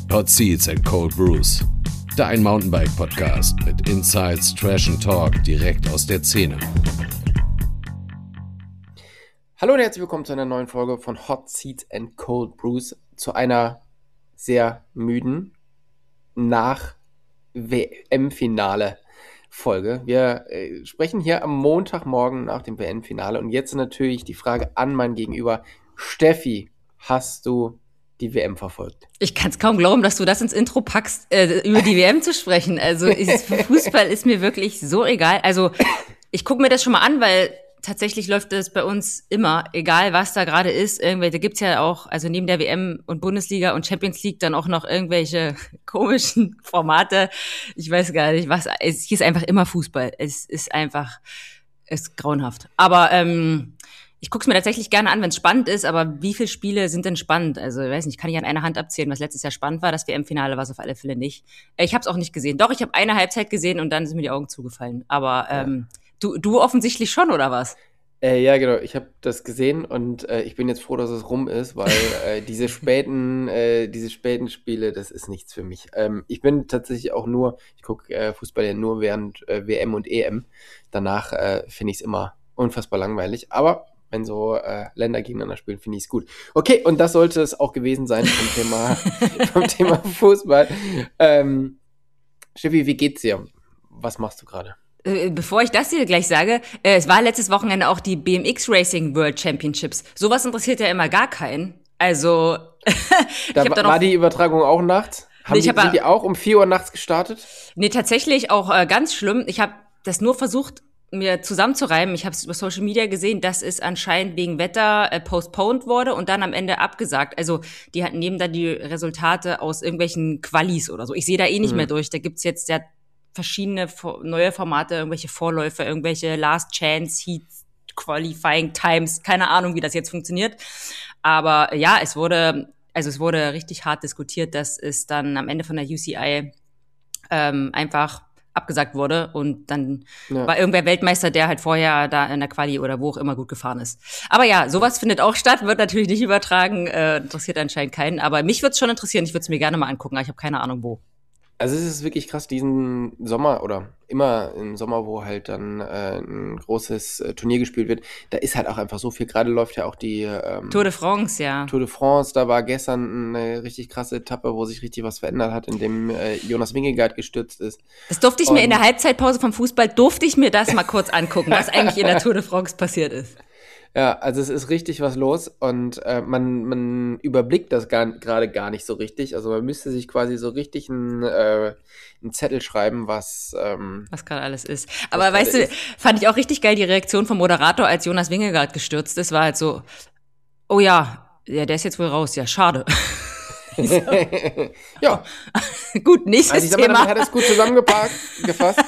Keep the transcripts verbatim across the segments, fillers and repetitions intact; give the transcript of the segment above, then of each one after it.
Hot Seats and Cold Brews. Dein Mountainbike-Podcast mit Insights, Trash and Talk direkt aus der Szene. Hallo und herzlich willkommen zu einer neuen Folge von Hot Seats and Cold Brews. Zu einer sehr müden Nach-W M-Finale Folge. Wir äh, sprechen hier am Montagmorgen nach dem W M-Finale und jetzt natürlich die Frage an mein Gegenüber. Steffi, hast du die W M verfolgt? Ich kann es kaum glauben, dass du das ins Intro packst, äh, über die W M zu sprechen. Also ist, Fußball ist mir wirklich so egal. Also ich gucke mir das schon mal an, weil tatsächlich läuft das bei uns immer, egal was da gerade ist. Irgendwelche, da gibt's ja auch, also neben der W M und Bundesliga und Champions League dann auch noch irgendwelche komischen Formate. Ich weiß gar nicht, was. Es hier ist einfach immer Fußball. Es ist einfach, es ist grauenhaft. Aber ähm, ich guck's mir tatsächlich gerne an, wenn es spannend ist, aber wie viele Spiele sind denn spannend? Also, ich weiß nicht, kann ich an einer Hand abzählen, was letztes Jahr spannend war. Das W M-Finale war es auf alle Fälle nicht. Ich habe es auch nicht gesehen. Doch, ich habe eine Halbzeit gesehen und dann sind mir die Augen zugefallen. Aber ähm, du, du offensichtlich schon, oder was? Äh, ja, genau. Ich habe das gesehen und äh, ich bin jetzt froh, dass es rum ist, weil äh, diese späten, äh, diese späten Spiele, das ist nichts für mich. Ähm, ich bin tatsächlich auch nur, ich gucke äh, Fußball ja nur während äh, W M und E M. Danach äh, finde ich es immer unfassbar langweilig. Aber wenn so äh, Länder gegeneinander spielen, finde ich es gut. Okay, und das sollte es auch gewesen sein vom Thema, vom Thema Fußball. Ähm, Steffi, wie geht's dir? Was machst du gerade? Bevor ich das dir gleich sage, äh, es war letztes Wochenende auch die B M X Racing World Championships. Sowas interessiert ja immer gar keinen. Also ich da hab war, da noch, war die Übertragung auch nachts? Haben ich die, hab, sind die auch um vier Uhr nachts gestartet? Nee, tatsächlich auch äh, ganz schlimm. Ich habe das nur versucht, mir zusammenzureimen. Ich habe es über Social Media gesehen, dass es anscheinend wegen Wetter äh, postponed wurde und dann am Ende abgesagt. Also die hatten nehmen da die Resultate aus irgendwelchen Qualis oder so. Ich sehe da eh nicht mhm. mehr durch. Da gibt's jetzt ja verschiedene neue Formate, irgendwelche Vorläufe, irgendwelche Last Chance Heats, Qualifying Times, keine Ahnung, wie das jetzt funktioniert. Aber ja, es wurde, also es wurde richtig hart diskutiert, dass es dann am Ende von der U C I ähm, einfach abgesagt wurde und dann ja. war irgendwer Weltmeister, der halt vorher da in der Quali oder wo auch immer gut gefahren ist. Aber ja, sowas findet auch statt, wird natürlich nicht übertragen, äh, interessiert anscheinend keinen. Aber mich würde es schon interessieren, ich würde es mir gerne mal angucken, aber ich habe keine Ahnung wo. Also es ist wirklich krass, diesen Sommer oder immer im Sommer, wo halt dann äh, ein großes äh, Turnier gespielt wird, da ist halt auch einfach so viel. Gerade läuft ja auch die ähm, Tour de France, ja. Tour de France, da war gestern eine richtig krasse Etappe, wo sich richtig was verändert hat, in dem äh, Jonas Vingegaard gestürzt ist. Das durfte ich Und mir in der Halbzeitpause vom Fußball, durfte ich mir das mal kurz angucken, was eigentlich in der Tour de France passiert ist. Ja, also es ist richtig was los und äh, man, man überblickt das gerade gar nicht so richtig. Also man müsste sich quasi so richtig einen, äh, einen Zettel schreiben, was ähm, was gerade alles ist. Aber weißt du, ist. fand ich auch richtig geil, die Reaktion vom Moderator, als Jonas Vingegaard gestürzt ist, war halt so, oh ja, ja, der ist jetzt wohl raus, ja, schade. So. Ja. Gut, nächstes also ich sag Thema. Mal, damit hat es gut zusammengefasst.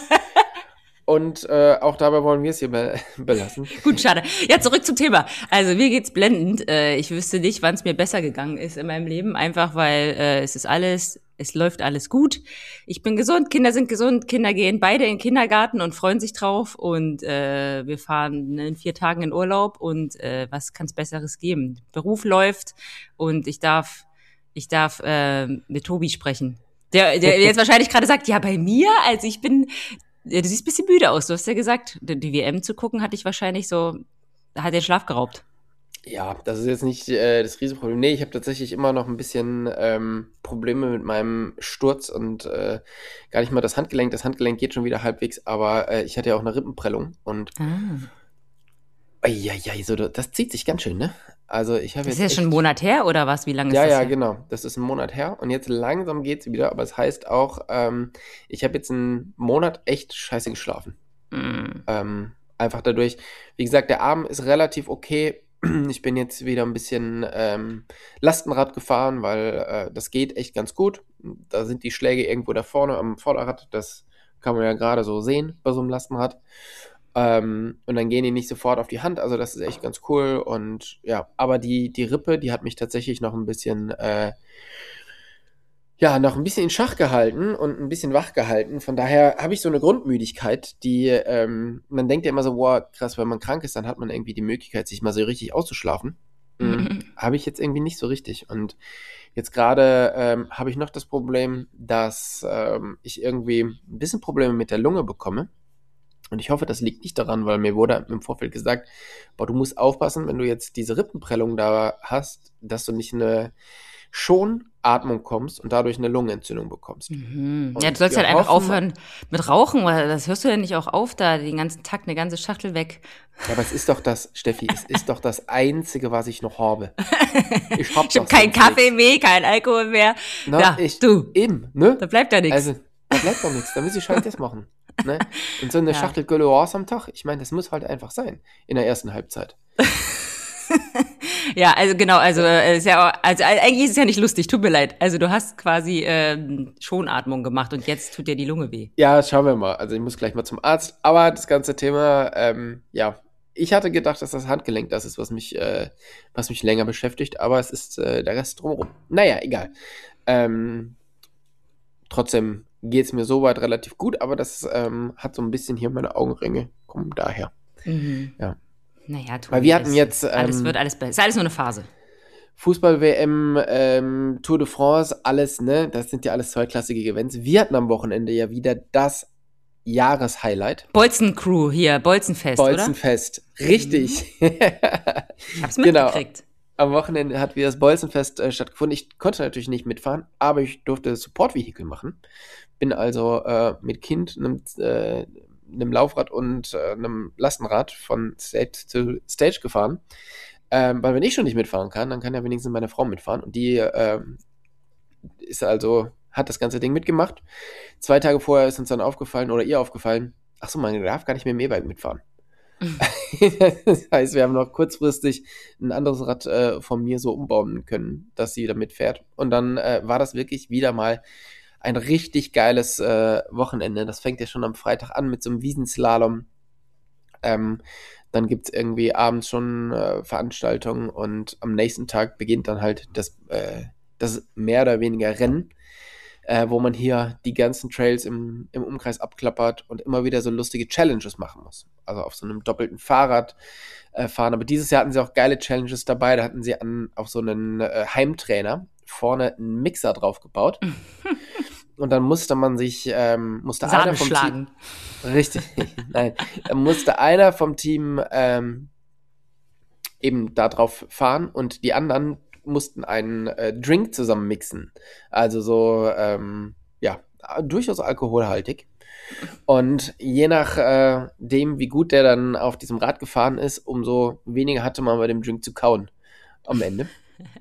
Und äh, auch dabei wollen wir es hier be- belassen. Gut, schade. Ja, zurück zum Thema. Also mir geht's blendend. Äh, ich wüsste nicht, wann es mir besser gegangen ist in meinem Leben. Einfach, weil äh, es ist alles, es läuft alles gut. Ich bin gesund, Kinder sind gesund, Kinder gehen beide in den Kindergarten und freuen sich drauf. Und äh, wir fahren in vier Tagen in Urlaub. Und äh, was kann's Besseres geben? Beruf läuft und ich darf, ich darf äh, mit Tobi sprechen. Der, der jetzt wahrscheinlich gerade sagt, ja, bei mir, also ich bin... Ja, du siehst ein bisschen müde aus. Du hast ja gesagt, die W M zu gucken, hatte ich wahrscheinlich so, da hat den Schlaf geraubt. Ja, das ist jetzt nicht äh, das Riesenproblem. Nee, ich habe tatsächlich immer noch ein bisschen ähm, Probleme mit meinem Sturz und äh, gar nicht mal das Handgelenk. Das Handgelenk geht schon wieder halbwegs, aber äh, ich hatte ja auch eine Rippenprellung und ah. ja, ja, so, das zieht sich ganz schön, ne? Also ich habe jetzt. Ist das schon einen Monat her oder was? Wie lange ist ja, das? Ja, ja, her? genau. Das ist ein Monat her und jetzt langsam geht's wieder, aber es heißt auch, ähm, ich habe jetzt einen Monat echt scheiße geschlafen. Mm. Ähm, einfach dadurch, wie gesagt, der Arm ist relativ okay. Ich bin jetzt wieder ein bisschen ähm, Lastenrad gefahren, weil äh, das geht echt ganz gut. Da sind die Schläge irgendwo da vorne am Vorderrad, das kann man ja gerade so sehen bei so einem Lastenrad. Ähm, und dann gehen die nicht sofort auf die Hand, also das ist echt ganz cool und ja, aber die, die Rippe, die hat mich tatsächlich noch ein bisschen, äh, ja, noch ein bisschen in Schach gehalten und ein bisschen wach gehalten, von daher habe ich so eine Grundmüdigkeit, die, ähm, man denkt ja immer so, wow, krass, wenn man krank ist, dann hat man irgendwie die Möglichkeit, sich mal so richtig auszuschlafen. Mhm. Habe ich jetzt irgendwie nicht so richtig und Jetzt gerade ähm, habe ich noch das Problem, dass ähm, ich irgendwie ein bisschen Probleme mit der Lunge bekomme. Und ich hoffe, das liegt nicht daran, weil mir wurde im Vorfeld gesagt, boah, du musst aufpassen, wenn du jetzt diese Rippenprellung da hast, dass du nicht in eine Schonatmung kommst und dadurch eine Lungenentzündung bekommst. Mhm. Und Ja, du sollst wir halt einfach hoffen- aufhören mit Rauchen, weil das hörst du ja nicht auch auf, da den ganzen Tag eine ganze Schachtel weg. Ja, aber es ist doch das, Steffi, es ist doch das Einzige, was ich noch habe. Ich hab Ich habe doch keinen sonst Kaffee mehr, keinen Alkohol mehr. nichts. Na, Ja, ich, du, Eben, ne? da bleibt ja nichts. Also, da bleibt doch nichts. Da muss ich halt das machen. Ne? Und so eine Ja. Schachtel Gauloise am Tag, ich meine, das muss halt einfach sein in der ersten Halbzeit. Ja, also genau, also äh, ist ja auch, also äh, eigentlich ist es ja nicht lustig, tut mir leid. Also du hast quasi ähm, Schonatmung gemacht und jetzt tut dir die Lunge weh. Ja, schauen wir mal. Also ich muss gleich mal zum Arzt. Aber das ganze Thema, ähm, ja, ich hatte gedacht, dass das Handgelenk das ist, was mich, äh, was mich länger beschäftigt. Aber es ist äh, der Rest drumherum. Naja, egal. Ähm, trotzdem geht es mir soweit relativ gut, aber das ähm, hat so ein bisschen hier meine Augenringe, kommen daher. Mhm. Ja. Naja, Tobi, Weil wir hatten es- jetzt, alles ähm, wird alles besser. Ist alles nur eine Phase. Fußball-W M, ähm, Tour de France, alles, ne? Das sind ja alles zweiklassige Events. Wir hatten am Wochenende ja wieder das Jahreshighlight. Bolzen-Crew hier, Bolzenfest, oder? Bolzenfest. Richtig. Ich hab's Genau. mitgekriegt. Am Wochenende hat wieder das Bolzenfest äh, stattgefunden. Ich konnte natürlich nicht mitfahren, aber ich durfte Support-Vehikel machen. Bin also äh, mit Kind, einem, äh, einem Laufrad und äh, einem Lastenrad von Stage zu Stage gefahren. Ähm, weil wenn ich schon nicht mitfahren kann, dann kann ja wenigstens meine Frau mitfahren. Und die ähm, ist also, hat das ganze Ding mitgemacht. Zwei Tage vorher ist uns dann aufgefallen, oder ihr aufgefallen, ach so, man darf gar nicht mehr im E-Bike mitfahren. Das heißt, wir haben noch kurzfristig ein anderes Rad äh, von mir so umbauen können, dass sie da mitfährt. Und dann äh, war das wirklich wieder mal ein richtig geiles äh, Wochenende. Das fängt ja schon am Freitag an mit so einem Wiesenslalom. Ähm, dann gibt es irgendwie abends schon äh, Veranstaltungen und am nächsten Tag beginnt dann halt das, äh, das mehr oder weniger Rennen, äh, wo man hier die ganzen Trails im, im Umkreis abklappert und immer wieder so lustige Challenges machen muss. Also auf so einem doppelten Fahrrad äh, fahren. Aber dieses Jahr hatten sie auch geile Challenges dabei. Da hatten sie an, auf so einen äh, Heimtrainer vorne einen Mixer drauf gebaut. Und dann musste man sich, ähm, musste Sahne einer vom Team, schlagen. richtig, nein, dann musste einer vom Team ähm, eben da drauf fahren und die anderen mussten einen äh, Drink zusammen mixen. Also so, ähm, ja, durchaus alkoholhaltig. Und je nach äh, dem, wie gut der dann auf diesem Rad gefahren ist, umso weniger hatte man bei dem Drink zu kauen am Ende.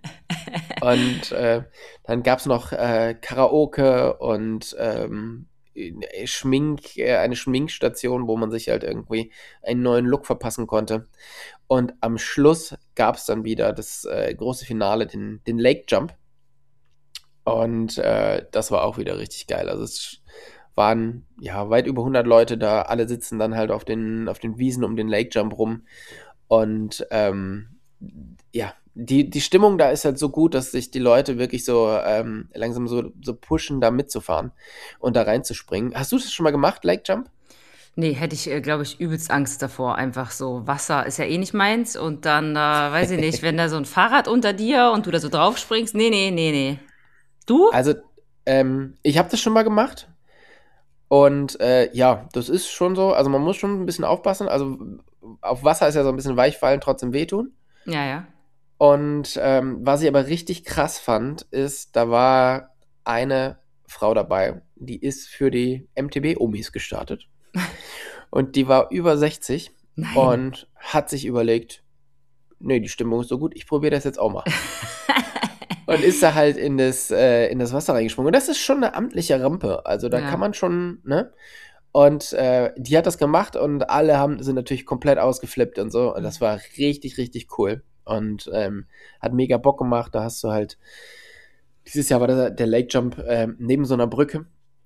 Und äh, dann gab es noch äh, Karaoke und ähm, Schmink, äh, eine Schminkstation, wo man sich halt irgendwie einen neuen Look verpassen konnte. Und am Schluss gab es dann wieder das äh, große Finale, den, den Lake Jump. Und äh, das war auch wieder richtig geil. Also es waren ja weit über hundert Leute da. Alle sitzen dann halt auf den, auf den Wiesen um den Lake Jump rum. Und ähm, ja, die, die Stimmung da ist halt so gut, dass sich die Leute wirklich so ähm, langsam so, so pushen, da mitzufahren und da reinzuspringen. Hast du das schon mal gemacht, Lake Jump? Nee, hätte ich, äh, glaube ich, übelst Angst davor. Einfach so, Wasser ist ja eh nicht meins. Und dann, äh, weiß ich nicht, wenn da so ein Fahrrad unter dir und du da so drauf springst. Nee, nee, nee, nee. Du? Also, ähm, ich habe das schon mal gemacht. Und äh, ja, das ist schon so. Also man muss schon ein bisschen aufpassen. Also auf Wasser ist ja so ein bisschen Weichfallen, trotzdem wehtun. Ja, ja. Und ähm, was ich aber richtig krass fand, ist, da war eine Frau dabei, die ist für die M T B-Omis gestartet. Und die war über sechzig Nein. und hat sich überlegt, nee, die Stimmung ist so gut, ich probiere das jetzt auch mal. Und ist da halt in das, äh, in das Wasser reingesprungen. Und das ist schon eine amtliche Rampe. Also da Ja. kann man schon, ne? Und äh, die hat das gemacht und alle haben, sind natürlich komplett ausgeflippt und so. Und das war richtig, richtig cool. Und ähm, hat mega Bock gemacht. Da hast du halt, dieses Jahr war der, der Lake Jump ähm, neben so einer Brücke.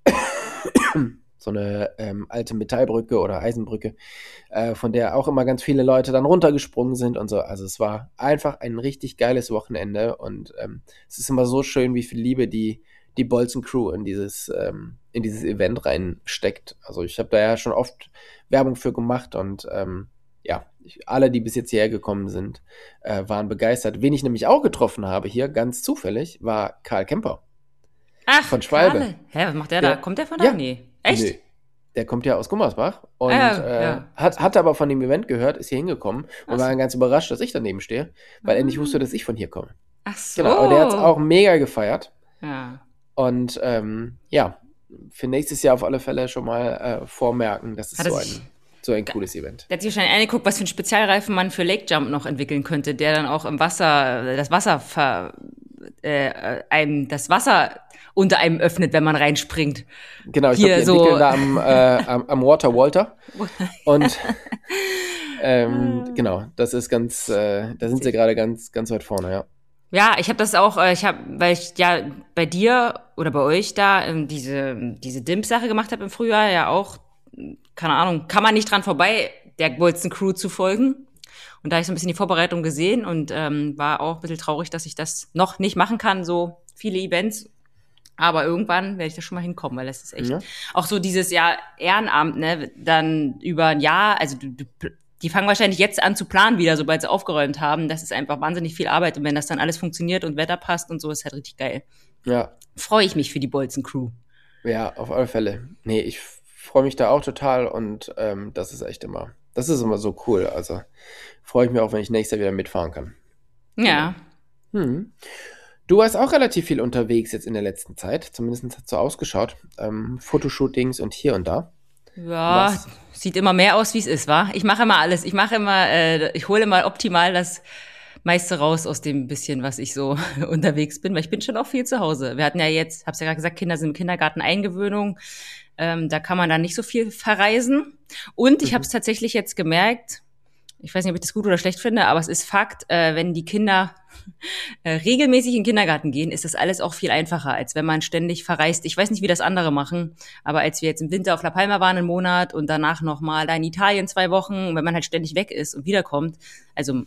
So eine ähm, alte Metallbrücke oder Eisenbrücke, äh, von der auch immer ganz viele Leute dann runtergesprungen sind und so. Also es war einfach ein richtig geiles Wochenende und ähm, es ist immer so schön, wie viel Liebe die, die Bolzen Crew in dieses, ähm, in dieses Event reinsteckt. Also ich habe da ja schon oft Werbung für gemacht und ähm, ja, ich, alle, die bis jetzt hierher gekommen sind, äh, waren begeistert. Wen ich nämlich auch getroffen habe hier, ganz zufällig, war Karl Kemper. Ach, von Schwalbe. Karle. Hä, was macht der, Der- da? Kommt der von da? Ja. Nee. Echt? Nee. Der kommt ja aus Gummersbach und Ah, ja, äh, ja. hat, hat aber von dem Event gehört, ist hier hingekommen und Ach so. war dann ganz überrascht, dass ich daneben stehe, weil er nicht Ah. wusste, dass ich von hier komme. Ach so. Genau, aber der hat es auch mega gefeiert. Ja. Und ähm, ja, für nächstes Jahr auf alle Fälle schon mal äh, vormerken, das ist Hat er so sich- ein, so ein cooles Event. Der hat sich wahrscheinlich angeguckt, was für einen Spezialreifen man für Lake Jump noch entwickeln könnte, der dann auch im Wasser, das Wasser ver, äh, einem, das Wasser unter einem öffnet, wenn man reinspringt. Genau, ich Hier glaube, die so- entwickeln da am, äh, am, am Water Walter. Und ähm, genau, das ist ganz, äh, da sind sie gerade ganz, ganz weit vorne, ja. Ja, ich habe das auch, äh, ich habe, weil ich ja bei dir oder bei euch da ähm, diese diese D I M P-Sache gemacht habe im Frühjahr, ja auch, keine Ahnung, kann man nicht dran vorbei, der Bolzen Crew zu folgen. Und da habe ich so ein bisschen die Vorbereitung gesehen und ähm, war auch ein bisschen traurig, dass ich das noch nicht machen kann, so viele Events. Aber irgendwann werde ich da schon mal hinkommen, weil das ist echt Ja. auch so dieses Jahr Ehrenamt, ne, dann über ein Jahr, also du, du, die fangen wahrscheinlich jetzt an zu planen wieder, sobald sie aufgeräumt haben. Das ist einfach wahnsinnig viel Arbeit und wenn das dann alles funktioniert und Wetter passt und so, ist halt richtig geil. Ja, Freue ich mich für die Bolzen Crew. ja, auf alle Fälle. Nee, ich freue mich da auch total und ähm, das ist echt immer, das ist immer so cool. Also freue ich mich auch, wenn ich nächstes Jahr wieder mitfahren kann. Ja. Hm. Du warst auch relativ viel unterwegs jetzt in der letzten Zeit, zumindest hat es so ausgeschaut. Ähm, Fotoshootings und hier und da. Ja, Was? sieht immer mehr aus, wie es ist, wa? Ich mache immer alles. Ich mache immer, äh, ich hole immer optimal das meiste raus aus dem bisschen, was ich so unterwegs bin, weil ich bin schon auch viel zu Hause. Wir hatten ja jetzt, hab's ja gerade gesagt, Kinder sind im Kindergarten Eingewöhnung. Ähm, da kann man dann nicht so viel verreisen. Und ich Mhm. habe es tatsächlich jetzt gemerkt, ich weiß nicht, ob ich das gut oder schlecht finde, aber es ist Fakt, äh, wenn die Kinder äh, regelmäßig in den Kindergarten gehen, ist das alles auch viel einfacher, als wenn man ständig verreist. Ich weiß nicht, wie das andere machen, aber als wir jetzt im Winter auf La Palma waren einen Monat und danach nochmal da in Italien zwei Wochen, wenn man halt ständig weg ist und wiederkommt, also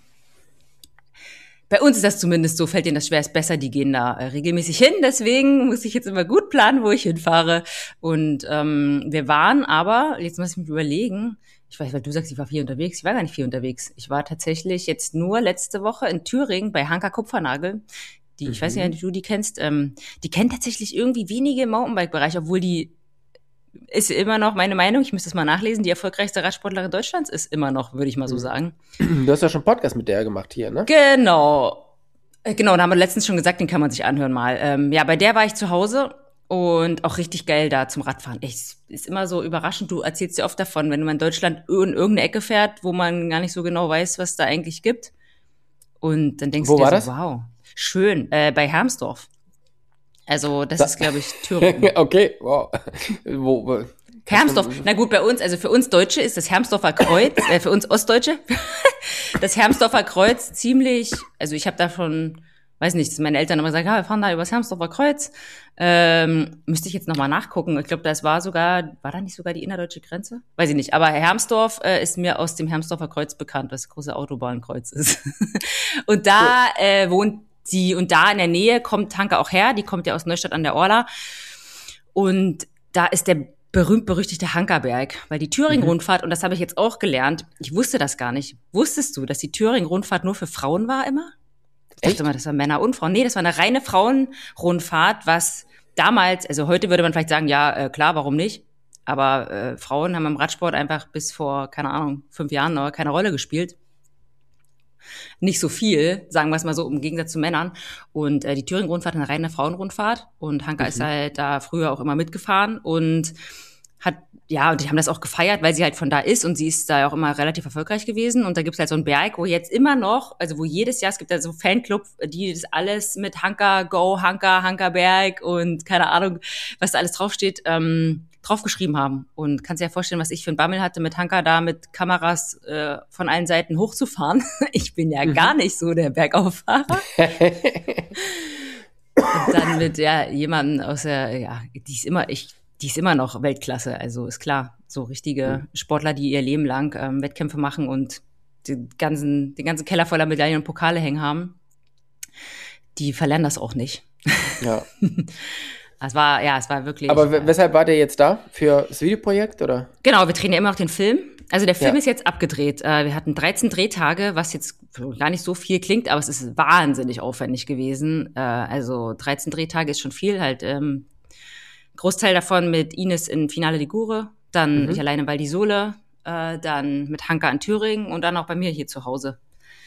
bei uns ist das zumindest so, fällt denen das schwer, ist besser, die gehen da äh, regelmäßig hin, deswegen muss ich jetzt immer gut planen, wo ich hinfahre. Und ähm, wir waren aber, jetzt muss ich mich überlegen, ich weiß, weil du sagst, ich war viel unterwegs, ich war gar nicht viel unterwegs. Ich war tatsächlich jetzt nur letzte Woche in Thüringen bei Hanka Kupfernagel. Die, ich weiß nicht, ob du die kennst, ähm, die kennt tatsächlich irgendwie wenige im Mountainbike-Bereich, obwohl die ist immer noch meine Meinung, ich müsste es mal nachlesen, die erfolgreichste Radsportlerin Deutschlands ist immer noch, würde ich mal so sagen. Du hast ja schon einen Podcast mit der gemacht hier, ne? Genau. Äh, Genau, da haben wir letztens schon gesagt, den kann man sich anhören mal. Ähm, ja, bei der war ich zu Hause und auch richtig geil da zum Radfahren. Echt, ist immer so überraschend. Du erzählst dir oft davon, wenn man in Deutschland in irgendeine Ecke fährt, wo man gar nicht so genau weiß, was da eigentlich gibt. Und dann denkst Wo du dir war so, das? wow, schön, äh, bei Hermsdorf. Also das Da- ist, glaube ich, Thüringen. Okay, wow. Wo, wo, Hermsdorf, na gut, bei uns, also für uns Deutsche ist das Hermsdorfer Kreuz, äh, für uns Ostdeutsche, das Hermsdorfer Kreuz ziemlich, also ich habe da schon, weiß nicht, dass meine Eltern immer sagen, ja, wir fahren da übers Hermsdorfer Kreuz, ähm, müsste ich jetzt nochmal nachgucken, ich glaube, das war sogar, war da nicht sogar die innerdeutsche Grenze? Weiß ich nicht, aber Hermsdorf äh, ist mir aus dem Hermsdorfer Kreuz bekannt, was das große Autobahnkreuz ist. Und da äh, wohnt sie, und da in der Nähe kommt Hanke auch her, die kommt ja aus Neustadt an der Orla, und da ist der berühmt-berüchtigte Hankerberg, weil die Thüringen-Rundfahrt, und das habe ich jetzt auch gelernt, ich wusste das gar nicht. Wusstest du, dass die Thüringen-Rundfahrt nur für Frauen war immer? Ich dachte Echt? immer, das waren Männer und Frauen. Nee, das war eine reine Frauenrundfahrt, was damals, also heute würde man vielleicht sagen, ja, äh, klar, warum nicht? Aber äh, Frauen haben im Radsport einfach bis vor, keine Ahnung, fünf Jahren noch keine Rolle gespielt. Nicht so viel, sagen wir es mal so, im Gegensatz zu Männern. Und äh, die Thüringen-Rundfahrt ist eine reine Frauenrundfahrt. Und Hanka Mhm. ist halt da früher auch immer mitgefahren und hat, ja, und die haben das auch gefeiert, weil sie halt von da ist und sie ist da auch immer relativ erfolgreich gewesen. Und da gibt's halt so einen Berg, wo jetzt immer noch, also wo jedes Jahr, es gibt da so Fanclub, die das alles mit Hanka Go, Hanka, Hanka Berg und keine Ahnung, was da alles draufsteht, ähm, draufgeschrieben haben. Und kannst dir ja vorstellen, was ich für ein Bammel hatte, mit Hanka da mit Kameras äh, von allen Seiten hochzufahren. Ich bin ja Mhm. gar nicht so der Bergauffahrer. Und dann mit ja jemandem aus der, ja, die ist immer, ich, die ist immer noch Weltklasse, also ist klar. So richtige Sportler, die ihr Leben lang ähm, Wettkämpfe machen und den ganzen, den ganzen Keller voller Medaillen und Pokale hängen haben, die verlernen das auch nicht. Ja. Es war, ja, es war wirklich. Aber w- äh, weshalb war der jetzt da? Für das Videoprojekt oder? Genau, wir drehen ja immer noch den Film. Also der Film Ja. ist jetzt abgedreht. Äh, wir hatten dreizehn Drehtage, was jetzt gar nicht so viel klingt, aber es ist wahnsinnig aufwendig gewesen. Äh, also dreizehn Drehtage ist schon viel. Halt ähm, Großteil davon mit Ines in Finale Ligure, dann Mhm. ich alleine in Val di Sole, äh, dann mit Hanka in Thüringen und dann auch bei mir hier zu Hause.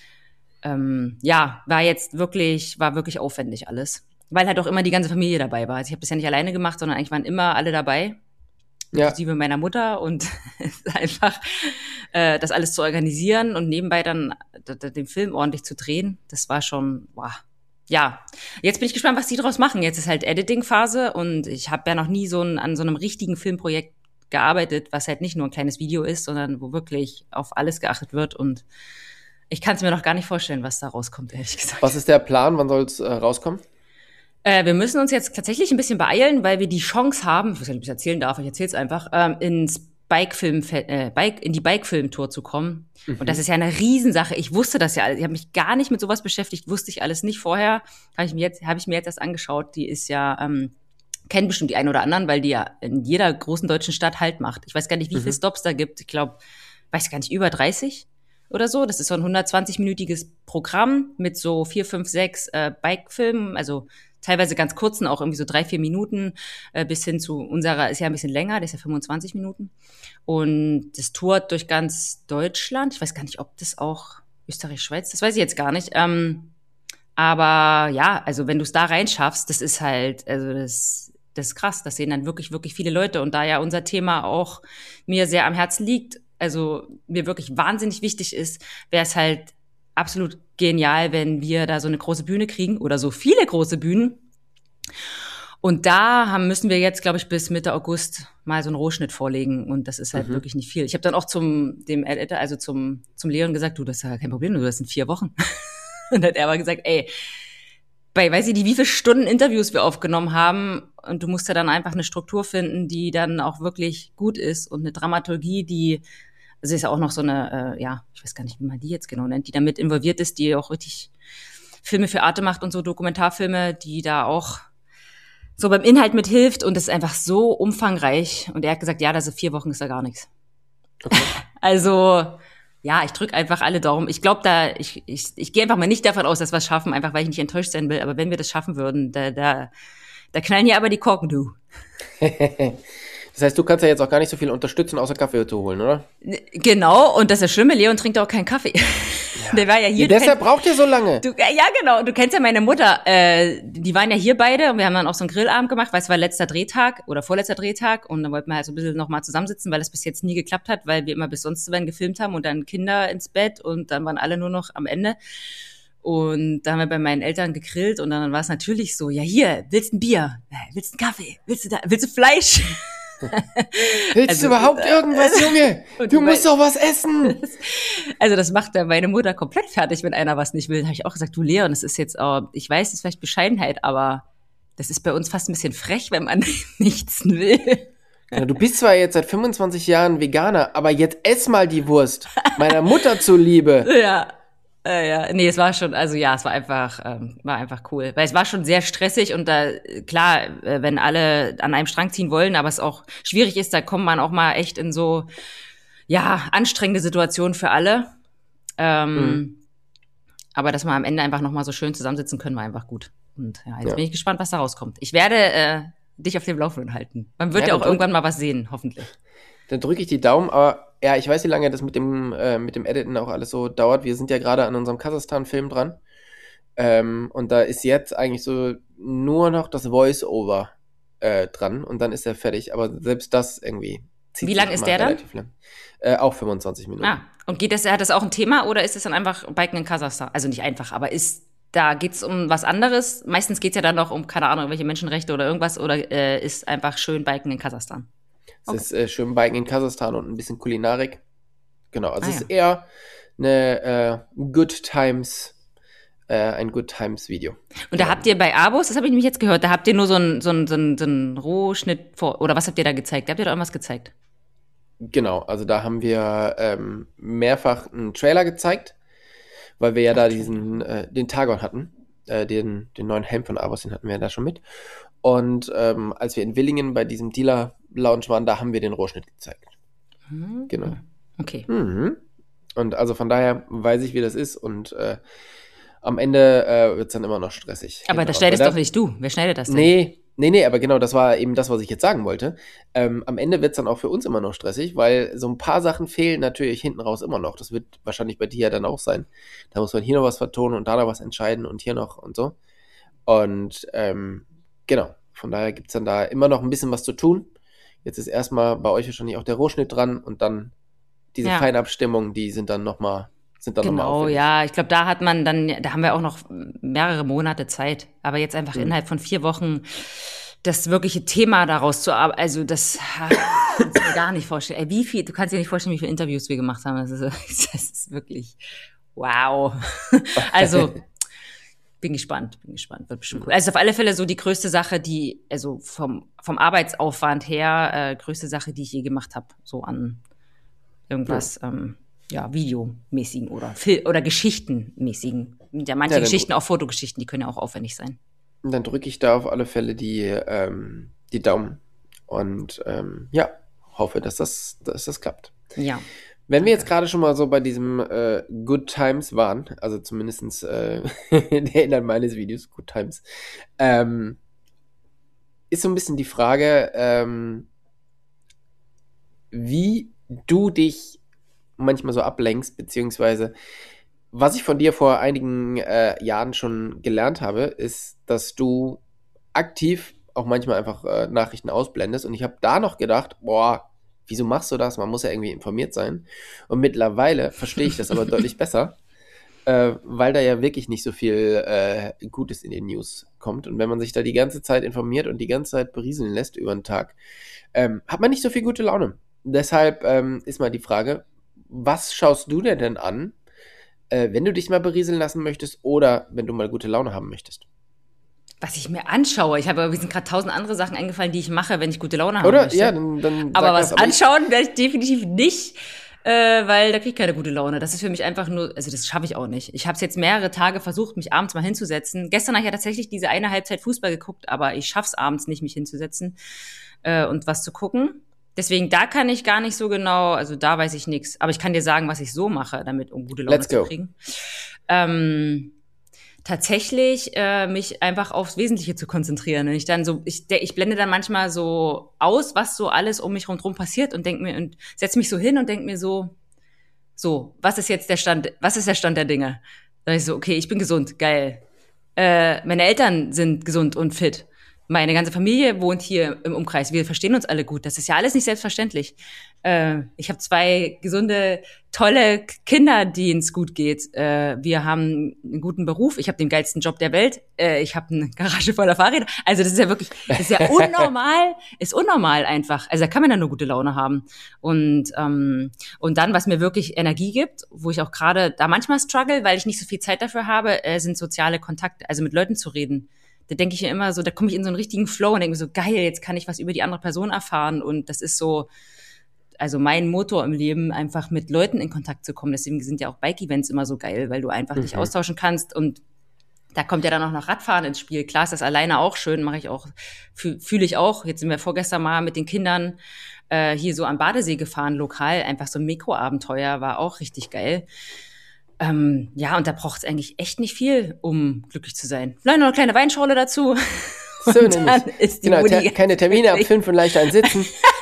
Ähm, ja, war jetzt wirklich, war wirklich aufwendig alles. Weil halt auch immer die ganze Familie dabei war. Also ich habe das ja nicht alleine gemacht, sondern eigentlich waren immer alle dabei. Ja. Inklusive meiner Mutter und einfach äh, das alles zu organisieren und nebenbei dann d- d- den Film ordentlich zu drehen, das war schon, boah. Ja, jetzt bin ich gespannt, was die draus machen. Jetzt ist halt Editing-Phase und ich habe ja noch nie so ein, an so einem richtigen Filmprojekt gearbeitet, was halt nicht nur ein kleines Video ist, sondern wo wirklich auf alles geachtet wird und ich kann es mir noch gar nicht vorstellen, was da rauskommt, ehrlich gesagt. Was ist der Plan? Wann soll es äh, rauskommen? Äh, wir müssen uns jetzt tatsächlich ein bisschen beeilen, weil wir die Chance haben, ich weiß nicht, ob ich es erzählen darf, ich erzähle es einfach, ähm, ins Bike-Film, äh, Bike, in die Bike-Film-Tour zu kommen. Mhm. Und das ist ja eine Riesensache. Ich wusste das ja alles. Ich habe mich gar nicht mit sowas beschäftigt, wusste ich alles nicht vorher. Habe ich mir jetzt, habe ich mir jetzt erst angeschaut. Die ist ja, ähm, kennen bestimmt die einen oder anderen, weil die ja in jeder großen deutschen Stadt Halt macht. Ich weiß gar nicht, wie Mhm. viele Stops da gibt. Ich glaube, weiß gar nicht, über dreißig oder so. Das ist so ein hundertzwanzig-minütiges Programm mit so vier, fünf, sechs äh, Bike-Filmen, also teilweise ganz kurzen, auch irgendwie so drei, vier Minuten, äh, bis hin zu unserer, ist ja ein bisschen länger, das ist ja fünfundzwanzig Minuten. Und das tourt durch ganz Deutschland. Ich weiß gar nicht, ob das auch Österreich, Schweiz, das weiß ich jetzt gar nicht. Ähm, aber ja, also wenn du es da reinschaffst, das ist halt, also das, das ist krass. Das sehen dann wirklich, wirklich viele Leute. Und da ja unser Thema auch mir sehr am Herzen liegt, also mir wirklich wahnsinnig wichtig ist, wäre es halt absolut genial, wenn wir da so eine große Bühne kriegen oder so viele große Bühnen. Und da haben, müssen wir jetzt, glaube ich, bis Mitte August mal so einen Rohschnitt vorlegen. Und das ist halt Mhm. wirklich nicht viel. Ich habe dann auch zum dem Editor, also zum zum Leon gesagt, du, das ist ja kein Problem, du, das sind vier Wochen. Und dann hat er aber gesagt, ey, bei weiß ich nicht, wie viele Stunden Interviews wir aufgenommen haben. Und du musst ja dann einfach eine Struktur finden, die dann auch wirklich gut ist und eine Dramaturgie, die, also ist ja auch noch so eine, äh, ja, ich weiß gar nicht, wie man die jetzt genau nennt, die damit involviert ist, die auch richtig Filme für Arte macht und so Dokumentarfilme, die da auch so beim Inhalt mithilft und das ist einfach so umfangreich. Und er hat gesagt, ja, das ist vier Wochen, ist da gar nichts. Okay. Also, ja, ich drücke einfach alle Daumen. Ich glaube, da, ich, ich, ich gehe einfach mal nicht davon aus, dass wir es schaffen, einfach weil ich nicht enttäuscht sein will. Aber wenn wir das schaffen würden, da, da, da knallen hier aber die Korken, du. Das heißt, du kannst ja jetzt auch gar nicht so viel unterstützen, außer Kaffee zu holen, oder? Genau, und das ist das Schlimme, Leon trinkt auch keinen Kaffee. Ja. Der war ja hier. Ja, du deshalb kennst- braucht ihr so lange. Du, ja, genau. Du kennst ja meine Mutter. Äh, die waren ja hier beide und wir haben dann auch so einen Grillabend gemacht, weil es war letzter Drehtag oder vorletzter Drehtag und dann wollten wir halt so ein bisschen nochmal zusammensitzen, weil das bis jetzt nie geklappt hat, weil wir immer bis sonst wann gefilmt haben und dann Kinder ins Bett und dann waren alle nur noch am Ende. Und da haben wir bei meinen Eltern gegrillt und dann war es natürlich so, ja hier, willst du ein Bier? Willst du einen Kaffee? Willst du da, willst du Fleisch? Willst Also, du überhaupt irgendwas, Junge? und Du du musst wei- doch was essen. Also das macht dann meine Mutter komplett fertig, wenn einer was nicht will. Da habe ich auch gesagt, du Leon, das ist jetzt, äh, ich weiß, das ist vielleicht Bescheidenheit, aber das ist bei uns fast ein bisschen frech, wenn man nichts will. Ja, du bist zwar jetzt seit fünfundzwanzig Jahren Veganer, aber jetzt ess mal die Wurst. Meiner Mutter zuliebe. Ja, äh, ja, nee, es war schon, also ja, es war einfach, ähm, war einfach cool, weil es war schon sehr stressig und da, äh, klar, äh, wenn alle an einem Strang ziehen wollen, aber es auch schwierig ist, da kommt man auch mal echt in so, ja, anstrengende Situationen für alle. Ähm, Mhm. Aber dass wir am Ende einfach nochmal so schön zusammensitzen können, war einfach gut. Und ja, jetzt Ja. bin ich gespannt, was da rauskommt. Ich werde äh, dich auf dem Laufenden halten. Man wird Ja, ja, dann auch drück- irgendwann mal was sehen, hoffentlich. Dann drücke ich die Daumen, aber ja, ich weiß, wie lange das mit dem, äh, mit dem Editen auch alles so dauert. Wir sind ja gerade an unserem Kasachstan-Film dran. Ähm, und da ist jetzt eigentlich so nur noch das Voice-Over äh, dran und dann ist er fertig. Aber selbst das irgendwie zieht Wie sich lang ist immer der dann? relativ lang. Äh, auch fünfundzwanzig Minuten. Ah, und geht das, hat das auch ein Thema oder ist es dann einfach Biken in Kasachstan? Also nicht einfach, aber ist, da geht's um was anderes? Meistens geht's ja dann noch um, keine Ahnung, irgendwelche Menschenrechte oder irgendwas oder äh, ist einfach schön Biken in Kasachstan? Es ist äh, schön Biken in Kasachstan und ein bisschen Kulinarik. Genau, also Ah, es ja. ist eher eine äh, Good Times, äh, ein Good Times Video. Und da habt ihr bei Abos, das habe ich nämlich jetzt gehört, da habt ihr nur so einen so einen- so einen- so einen Rohschnitt vor, oder was habt ihr da gezeigt? Habt ihr da irgendwas gezeigt? Genau, also da haben wir ähm, mehrfach einen Trailer gezeigt, weil wir ja da diesen, äh, den Targon hatten, äh, den, den neuen Helm von Abos, den hatten wir ja da schon mit. Und ähm, als wir in Willingen bei diesem Dealer-Lounge waren, da haben wir den Rohschnitt gezeigt. Hm. Genau. Okay. Mhm. Und also von daher weiß ich, wie das ist und äh, am Ende äh, wird es dann immer noch stressig. Aber Hinten das raus. schneidest Weil doch nicht du. Wer schneidet das denn? Nee, nee, nee, aber genau, das war eben das, was ich jetzt sagen wollte. Ähm, am Ende wird es dann auch für uns immer noch stressig, weil so ein paar Sachen fehlen natürlich hinten raus immer noch. Das wird wahrscheinlich bei dir ja dann auch sein. Da muss man hier noch was vertonen und da noch was entscheiden und hier noch und so. Und ähm, genau, von daher gibt es dann da immer noch ein bisschen was zu tun. Jetzt ist erstmal bei euch wahrscheinlich auch der Rohschnitt dran und dann diese Ja. Feinabstimmungen, die sind dann nochmal sind dann nochmal Genau, aufwendig. ja. Ich glaube, da hat man dann, da haben wir auch noch mehrere Monate Zeit. Aber jetzt einfach Mhm. innerhalb von vier Wochen das wirkliche Thema daraus zu arbeiten, also das ha, kannst du mir gar nicht vorstellen. Ey, wie viel, du kannst dir nicht vorstellen, wie viele Interviews wir gemacht haben. Das ist, das ist wirklich wow. Also bin gespannt, bin gespannt, wird bestimmt cool. Also auf alle Fälle so die größte Sache, die, also vom, vom Arbeitsaufwand her, äh, größte Sache, die ich je gemacht habe, so an irgendwas, ja, ähm, ja Videomäßigen oder Fil- oder Geschichtenmäßigen. Ja, manche Ja, dann- Geschichten, auch Fotogeschichten, die können ja auch aufwendig sein. Dann drücke ich da auf alle Fälle die, ähm, die Daumen und ähm, ja, hoffe, dass das, dass das klappt. Ja. Wenn wir jetzt gerade schon mal so bei diesem äh, Good Times waren, also zumindest äh, der Inhalt meines Videos, Good Times, ähm, ist so ein bisschen die Frage, ähm, wie du dich manchmal so ablenkst, beziehungsweise was ich von dir vor einigen äh, Jahren schon gelernt habe, ist, dass du aktiv auch manchmal einfach äh, Nachrichten ausblendest. Und ich habe da noch gedacht, boah, wieso machst du das? Man muss ja irgendwie informiert sein. Und mittlerweile verstehe ich das aber deutlich besser, äh, weil da ja wirklich nicht so viel äh, Gutes in den News kommt. Und wenn man sich da die ganze Zeit informiert und die ganze Zeit berieseln lässt über den Tag, ähm, hat man nicht so viel gute Laune. Deshalb ähm, ist mal die Frage, was schaust du dir denn an, äh, wenn du dich mal berieseln lassen möchtest oder wenn du mal gute Laune haben möchtest? Was ich mir anschaue, ich habe, mir sind gerade tausend andere Sachen eingefallen, die ich mache, wenn ich gute Laune habe. Oder? Möchte. Ja, dann, dann Aber sag was das. Aber ich- anschauen werde ich definitiv nicht, äh, weil da kriege ich keine gute Laune. Das ist für mich einfach nur, also das schaffe ich auch nicht. Ich habe es jetzt mehrere Tage versucht, mich abends mal hinzusetzen. Gestern habe ich ja tatsächlich diese eine Halbzeit Fußball geguckt, aber ich schaff's abends nicht, mich hinzusetzen äh, und was zu gucken. Deswegen, da kann ich gar nicht so genau, also da weiß ich nichts. Aber ich kann dir sagen, was ich so mache, damit, um gute Laune Let's zu go. kriegen. Ähm, tatsächlich äh, mich einfach aufs Wesentliche zu konzentrieren. Und ich dann so, ich, der, ich blende dann manchmal so aus, was so alles um mich rundherum passiert und denk mir und setze mich so hin und denk mir so, so, was ist jetzt der Stand, was ist der Stand der Dinge? Da ich so, okay, ich bin gesund, geil. Äh, meine Eltern sind gesund und fit. Meine ganze Familie wohnt hier im Umkreis. Wir verstehen uns alle gut. Das ist ja alles nicht selbstverständlich. Äh, ich habe zwei gesunde, tolle Kinder, denen es gut geht. Äh, wir haben einen guten Beruf. Ich habe den geilsten Job der Welt. Äh, ich habe eine Garage voller Fahrräder. Also das ist ja wirklich, das ist ja unnormal. Ist unnormal einfach. Also da kann man ja nur gute Laune haben. Und ähm, und dann, was mir wirklich Energie gibt, wo ich auch gerade da manchmal struggle, weil ich nicht so viel Zeit dafür habe, äh, sind soziale Kontakte, also mit Leuten zu reden. Da denke ich ja immer so, da komme ich in so einen richtigen Flow und denke mir so, geil, jetzt kann ich was über die andere Person erfahren. Und das ist so, also mein Motor im Leben, einfach mit Leuten in Kontakt zu kommen. Deswegen sind ja auch Bike-Events immer so geil, weil du einfach Mhm. dich austauschen kannst. Und da kommt ja dann auch noch Radfahren ins Spiel. Klar ist das alleine auch schön, mache ich auch, fühle fühl ich auch. Jetzt sind wir vorgestern mal mit den Kindern äh, hier so am Badesee gefahren, lokal. Einfach so ein Mikroabenteuer, war auch richtig geil. Ähm, ja, und da braucht es eigentlich echt nicht viel, um glücklich zu sein. Vielleicht noch eine kleine Weinschorle dazu. So Und dann nämlich. ist die Genau, Mutti ter- keine Termine ab fünf und leicht ein Sitzen.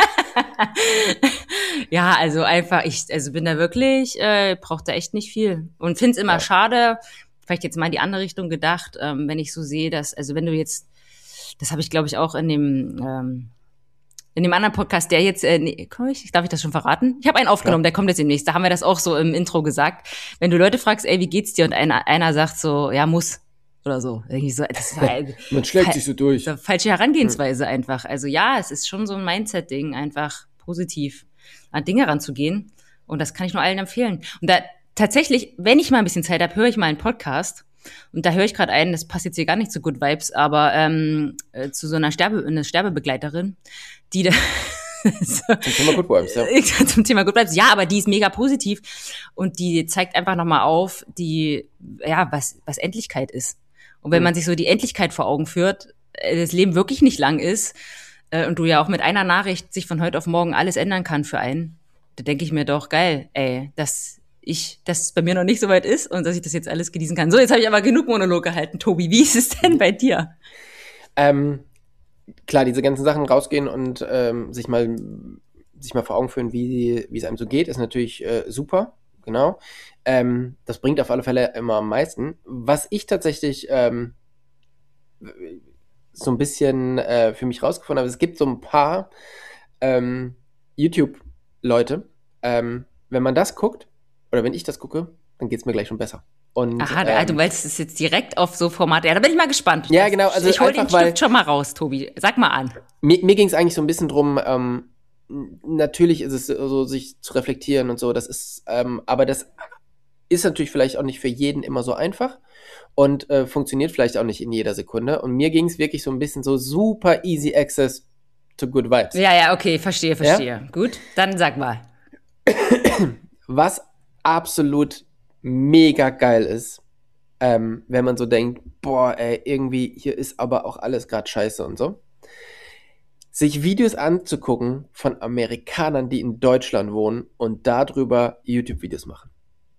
Ja, also einfach, ich also bin da wirklich, äh, braucht da echt nicht viel. Und find's immer Ja. schade, vielleicht jetzt mal in die andere Richtung gedacht, ähm, wenn ich so sehe, dass, also wenn du jetzt, das habe ich glaube ich auch in dem, ähm, in dem anderen Podcast, der jetzt, äh, nee, komm ich, darf ich das schon verraten? Ich habe einen aufgenommen, der kommt jetzt demnächst, da haben wir das auch so im Intro gesagt. Wenn du Leute fragst, ey, wie geht's dir? Und einer, einer sagt so, ja, muss. Oder so. Irgendwie so, das ist halt, Man schlägt Fa- sich so durch. so falsche Herangehensweise einfach. Also ja, es ist schon so ein Mindset-Ding, einfach positiv an Dinge ranzugehen. Und das kann ich nur allen empfehlen. Und da tatsächlich, wenn ich mal ein bisschen Zeit habe, höre ich mal einen Podcast. Und da höre ich gerade einen, das passt jetzt hier gar nicht zu Good Vibes, aber ähm, äh, zu so einer Sterbe, eine Sterbebegleiterin, die da so, Zum Thema Good Vibes, ja. zum Thema Good Vibes. Ja, aber die ist mega positiv und die zeigt einfach nochmal auf, die, ja, was, was Endlichkeit ist. Und wenn Mhm. man sich so die Endlichkeit vor Augen führt, äh, das Leben wirklich nicht lang ist äh, und du ja auch mit einer Nachricht sich von heute auf morgen alles ändern kann für einen, Da denke ich mir doch, geil, ey, dass ich, dass es bei mir noch nicht so weit ist und dass ich das jetzt alles genießen kann. So, jetzt habe ich aber genug Monolog gehalten. Tobi, wie ist es denn bei dir? Ähm, klar, diese ganzen Sachen rausgehen und ähm, sich mal sich mal vor Augen führen, wie, wie es einem so geht, ist natürlich äh, super, genau. Ähm, das bringt auf alle Fälle immer am meisten. Was ich tatsächlich ähm, so ein bisschen äh, für mich rausgefunden habe, es gibt so ein paar ähm, YouTube-Leute, ähm, wenn man das guckt, oder wenn ich das gucke, dann geht es mir gleich schon besser. Und, Aha, ähm, du willst es jetzt direkt auf so Formate. Ja, da bin ich mal gespannt. Ja, genau. Also ich hole den einfach, weil- Stift schon mal raus, Tobi. Sag mal an. Mir, mir ging es eigentlich so ein bisschen drum, ähm, n- natürlich ist es so, sich zu reflektieren und so, das ist, ähm, aber das ist natürlich vielleicht auch nicht für jeden immer so einfach und äh, funktioniert vielleicht auch nicht in jeder Sekunde. Und mir ging es wirklich so ein bisschen so super easy access to good vibes. Ja, ja, okay, verstehe, verstehe. Gut, dann sag mal. Was absolut mega geil ist, ähm, wenn man so denkt, boah, ey, irgendwie hier ist aber auch alles gerade scheiße und so. Sich Videos anzugucken von Amerikanern, die in Deutschland wohnen und darüber YouTube-Videos machen.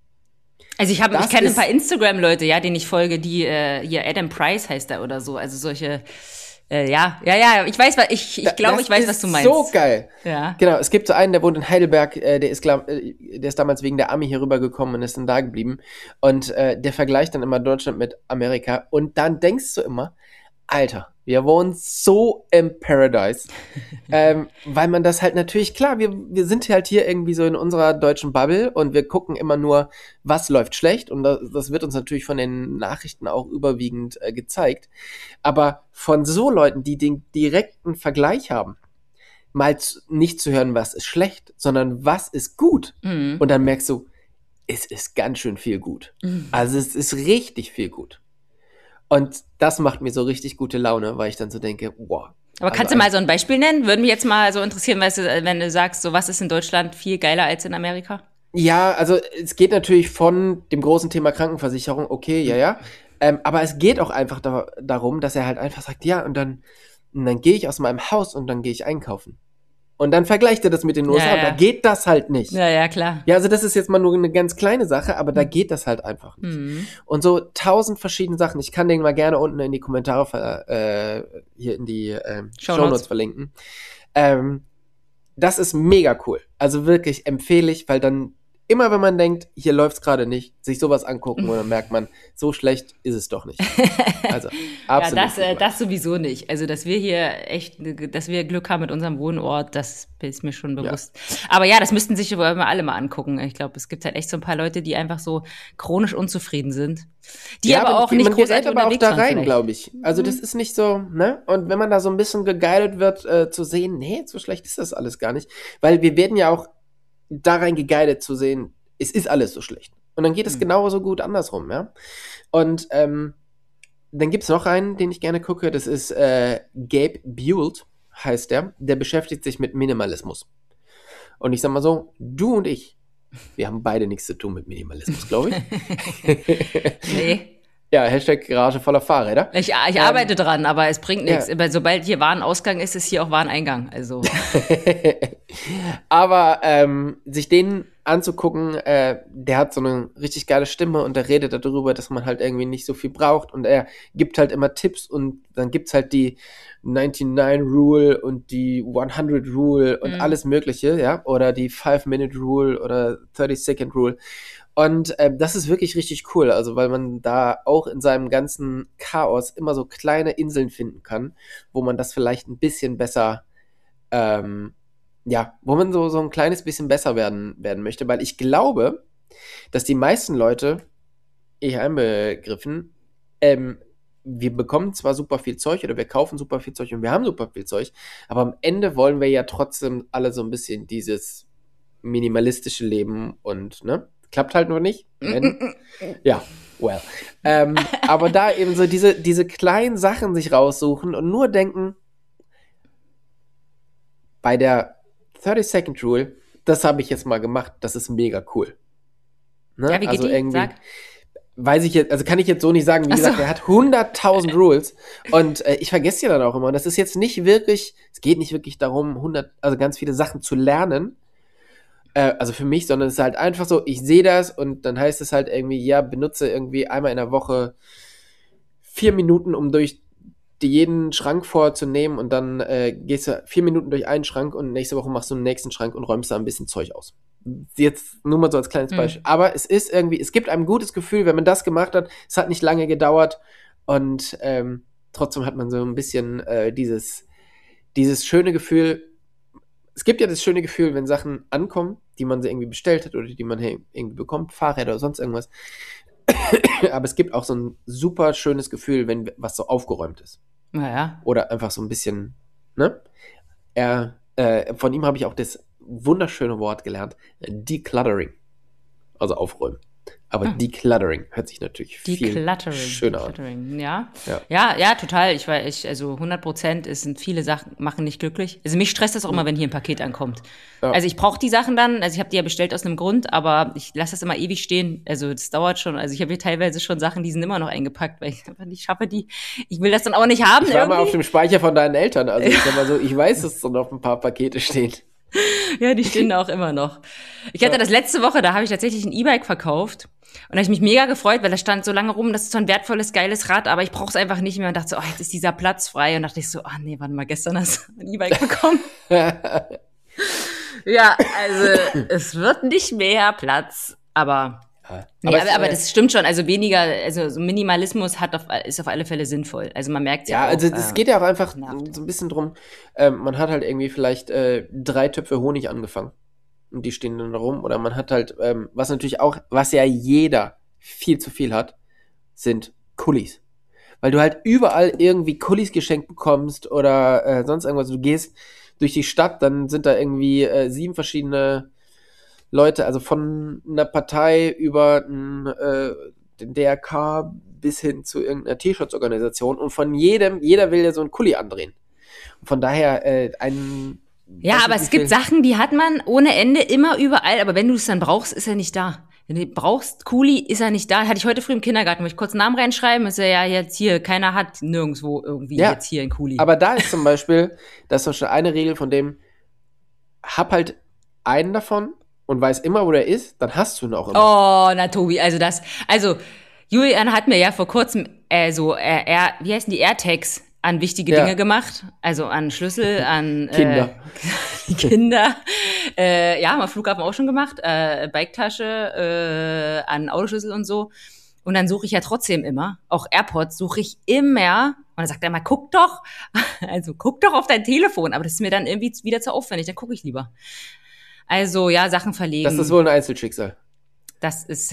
Also ich habe, ich Das kenne ein ist- paar Instagram-Leute, ja, denen ich folge, die äh, hier Adam Price heißt er oder so. Also solche, äh, ja, ja, ja. Ich weiß, was ich, ich glaube, Das ich weiß, ist was du meinst. So geil. Ja. Genau, es gibt so einen, der wohnt in Heidelberg, äh, der ist glaub, äh, der ist damals wegen der Ami hier rübergekommen und ist dann da geblieben. Und äh, der vergleicht dann immer Deutschland mit Amerika. Und dann denkst du immer, Alter, wir wohnen so im Paradise. ähm, weil man das halt natürlich, klar, wir, wir sind halt hier irgendwie so in unserer deutschen Bubble und wir gucken immer nur, was läuft schlecht. Und das, das wird uns natürlich von den Nachrichten auch überwiegend äh, gezeigt. Aber von so Leuten, die den direkten Vergleich haben, mal zu, nicht zu hören, was ist schlecht, sondern was ist gut. Mhm. Und dann merkst du, es ist ganz schön viel gut. Mhm. Also es ist richtig viel gut. Und das macht mir so richtig gute Laune, weil ich dann so denke, wow. Aber kannst also du mal so ein Beispiel nennen? Würden mich jetzt mal so interessieren, weißt du, wenn du sagst, so was ist in Deutschland viel geiler als in Amerika? Ja, also es geht natürlich von dem großen Thema Krankenversicherung, okay, ja, ja. Ähm, aber es geht auch einfach da, darum, dass er halt einfach sagt, ja, und dann, und dann gehe ich aus meinem Haus und dann gehe ich einkaufen. Und dann vergleicht er das mit den U S A. Ja, ja. Da geht das halt nicht. Ja, ja, klar. Ja, also das ist jetzt mal nur eine ganz kleine Sache, aber da geht das halt einfach nicht. Mhm. Und so tausend verschiedene Sachen. Ich kann den mal gerne unten in die Kommentare, ver- äh, hier in die äh, Shownotes. Shownotes verlinken. Ähm, das ist mega cool. Also wirklich empfehle ich, weil dann immer, wenn man denkt, hier läuft's gerade nicht, sich sowas angucken und dann merkt man, so schlecht ist es doch nicht. Also absolut. Ja, das, äh, super. das sowieso nicht. Also, dass wir hier echt, dass wir Glück haben mit unserem Wohnort, das ist mir schon bewusst. Aber ja, das müssten sich aber immer alle mal angucken. Ich glaube, es gibt halt echt so ein paar Leute, die einfach so chronisch unzufrieden sind. Die ja, aber auch man nicht gerät großartig aber auch unterwegs da waren rein, vielleicht. glaube ich. Also das ist nicht so, ne? Und wenn man da so ein bisschen geguidet wird, äh, zu sehen, nee, so schlecht ist das alles gar nicht. Weil wir werden ja auch da rein geguidet zu sehen, es ist alles so schlecht. Und dann geht es Mhm. genauso gut andersrum, ja. Und ähm, dann gibt's noch einen, den ich gerne gucke, das ist äh, Gabe Buelt, heißt der. Der beschäftigt sich mit Minimalismus. Und ich sag mal so, du und ich, wir haben beide nichts zu tun mit Minimalismus, glaube ich. Nee. Ja, Hashtag Garage voller Fahrräder. Ich, ich Ähm, arbeite dran, aber es bringt nichts. ja. Aber sobald hier Warenausgang ist, ist hier auch Wareneingang. Also, Aber ähm, sich den anzugucken, äh, der hat so eine richtig geile Stimme und der redet darüber, dass man halt irgendwie nicht so viel braucht und er gibt halt immer Tipps und dann gibt's halt die neunundneunzig Rule und die hundert Rule und Mhm. alles mögliche, ja, oder die five minute Rule oder thirty second Rule. Und ähm, das ist wirklich richtig cool, also weil man da auch in seinem ganzen Chaos immer so kleine Inseln finden kann, wo man das vielleicht ein bisschen besser, ähm, ja, wo man so, so ein kleines bisschen besser werden, werden möchte, weil ich glaube, dass die meisten Leute, ich einbegriffen, ähm, wir bekommen zwar super viel Zeug oder wir kaufen super viel Zeug und wir haben super viel Zeug, aber am Ende wollen wir ja trotzdem alle so ein bisschen dieses minimalistische Leben und, ne? Klappt halt nur nicht. Wenn, ja, well. Ähm, aber da eben so diese, diese kleinen Sachen sich raussuchen und nur denken, bei der thirty second Rule, das habe ich jetzt mal gemacht, das ist mega cool. Ne? ja, wie geht also die? irgendwie, Sag. weiß ich jetzt, also kann ich jetzt so nicht sagen, wie Ach so. gesagt, er hat hunderttausend Rules und äh, ich vergesse die dann auch immer. Und das ist jetzt nicht wirklich, es geht nicht wirklich darum, hundert, also ganz viele Sachen zu lernen, Äh, also für mich, sondern es ist halt einfach so, ich sehe das und dann heißt es halt irgendwie, ja, benutze irgendwie einmal in der Woche vier Minuten, um durch die jeden Schrank vorzunehmen und dann äh, gehst du vier Minuten durch einen Schrank und nächste Woche machst du einen nächsten Schrank und räumst da ein bisschen Zeug aus. Jetzt nur mal so als kleines Beispiel. Mhm. Aber es ist irgendwie, es gibt einem ein gutes Gefühl, wenn man das gemacht hat. Es hat nicht lange gedauert und ähm, trotzdem hat man so ein bisschen äh, dieses, dieses schöne Gefühl. Es gibt ja das schöne Gefühl, wenn Sachen ankommen, die man sie irgendwie bestellt hat oder die man hey, irgendwie bekommt, Fahrräder oder sonst irgendwas. Aber es gibt auch so ein super schönes Gefühl, wenn was so aufgeräumt ist. Naja. Oder einfach so ein bisschen, ne? Er, äh, von ihm habe ich auch das wunderschöne Wort gelernt, Decluttering. Also aufräumen. Aber hm. Decluttering hört sich natürlich viel schöner an. Ja. Ja. ja, ja, total. Ich war, ich, also hundert Prozent, es sind viele Sachen, machen nicht glücklich. Also mich stresst das auch immer, wenn hier ein Paket ankommt. Ja. Also ich brauche die Sachen dann, also ich habe die ja bestellt aus einem Grund, aber ich lasse das immer ewig stehen. Also das dauert schon. Also ich habe hier teilweise schon Sachen, die sind immer noch eingepackt, weil ich einfach nicht schaffe, die, ich will das dann auch nicht haben. Ich war irgendwie. Mal auf dem Speicher von deinen Eltern. Also ich sag mal so, ich weiß, dass da noch ein paar Pakete stehen. Ja, die stehen da auch immer noch. Ich hatte ja. das letzte Woche, da habe ich tatsächlich ein E-Bike verkauft. Und da habe ich mich mega gefreut, weil da stand so lange rum, das ist so ein wertvolles, geiles Rad, aber ich brauche es einfach nicht mehr. Und dachte so, oh, jetzt ist dieser Platz frei. Und dachte ich so, ah nee, warte mal, gestern hast du ein E-Bike bekommen. Ja, also es wird nicht mehr Platz, aber... Ja. Nee, aber, aber, aber das stimmt schon, also weniger, also so Minimalismus hat auf, ist auf alle Fälle sinnvoll. Also man merkt ja, ja auch. Also es äh, geht ja auch einfach nervt. so ein bisschen drum, ähm, man hat halt irgendwie vielleicht äh, drei Töpfe Honig angefangen und die stehen dann rum. Oder man hat halt, ähm, was natürlich auch, was ja jeder viel zu viel hat, sind Kullis. Weil du halt überall irgendwie Kullis geschenkt bekommst oder äh, sonst irgendwas. Du gehst durch die Stadt, dann sind da irgendwie äh, sieben verschiedene Leute, also von einer Partei über n, äh, den D R K bis hin zu irgendeiner T-Shirts-Organisation und von jedem, jeder will ja so einen Kuli andrehen. Und von daher äh, ein... Ja, aber es gibt Sachen, die hat man ohne Ende immer überall, aber wenn du es dann brauchst, ist er nicht da. Wenn du brauchst, Kuli, ist er nicht da. Hatte ich heute früh im Kindergarten, wo ich kurz einen Namen reinschreiben, ist er ja jetzt hier, keiner hat nirgendwo irgendwie ja, jetzt hier einen Kuli. Aber da ist zum Beispiel, das ist zum Beispiel eine Regel von dem, hab halt einen davon und weiß immer, wo der ist, dann hast du ihn auch immer. Oh, na Tobi, also das, also Julian hat mir ja vor kurzem äh, so, äh, er, wie heißen die, AirTags an wichtige ja. Dinge gemacht, also an Schlüssel, an Kinder. Äh, Kinder, äh, ja, haben wir Flughafen auch schon gemacht, äh, Biketasche, äh, an Autoschlüssel und so. Und dann suche ich ja trotzdem immer, auch AirPods suche ich immer. Und dann sagt er mal, guck doch, also guck doch auf dein Telefon. Aber das ist mir dann irgendwie wieder zu aufwendig, dann gucke ich lieber. Also, ja, Sachen verlegen. Das ist wohl ein Einzelschicksal. Das ist,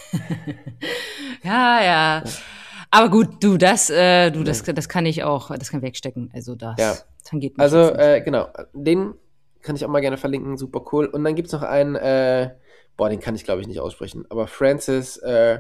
ja, ja. Aber gut, du, das, äh, du, das, das kann ich auch, das kann wegstecken. Also, das ja. tangiert mich. Also, äh, genau, den kann ich auch mal gerne verlinken, super cool. Und dann gibt's noch einen, äh, boah, den kann ich glaube ich nicht aussprechen, aber Francis, äh,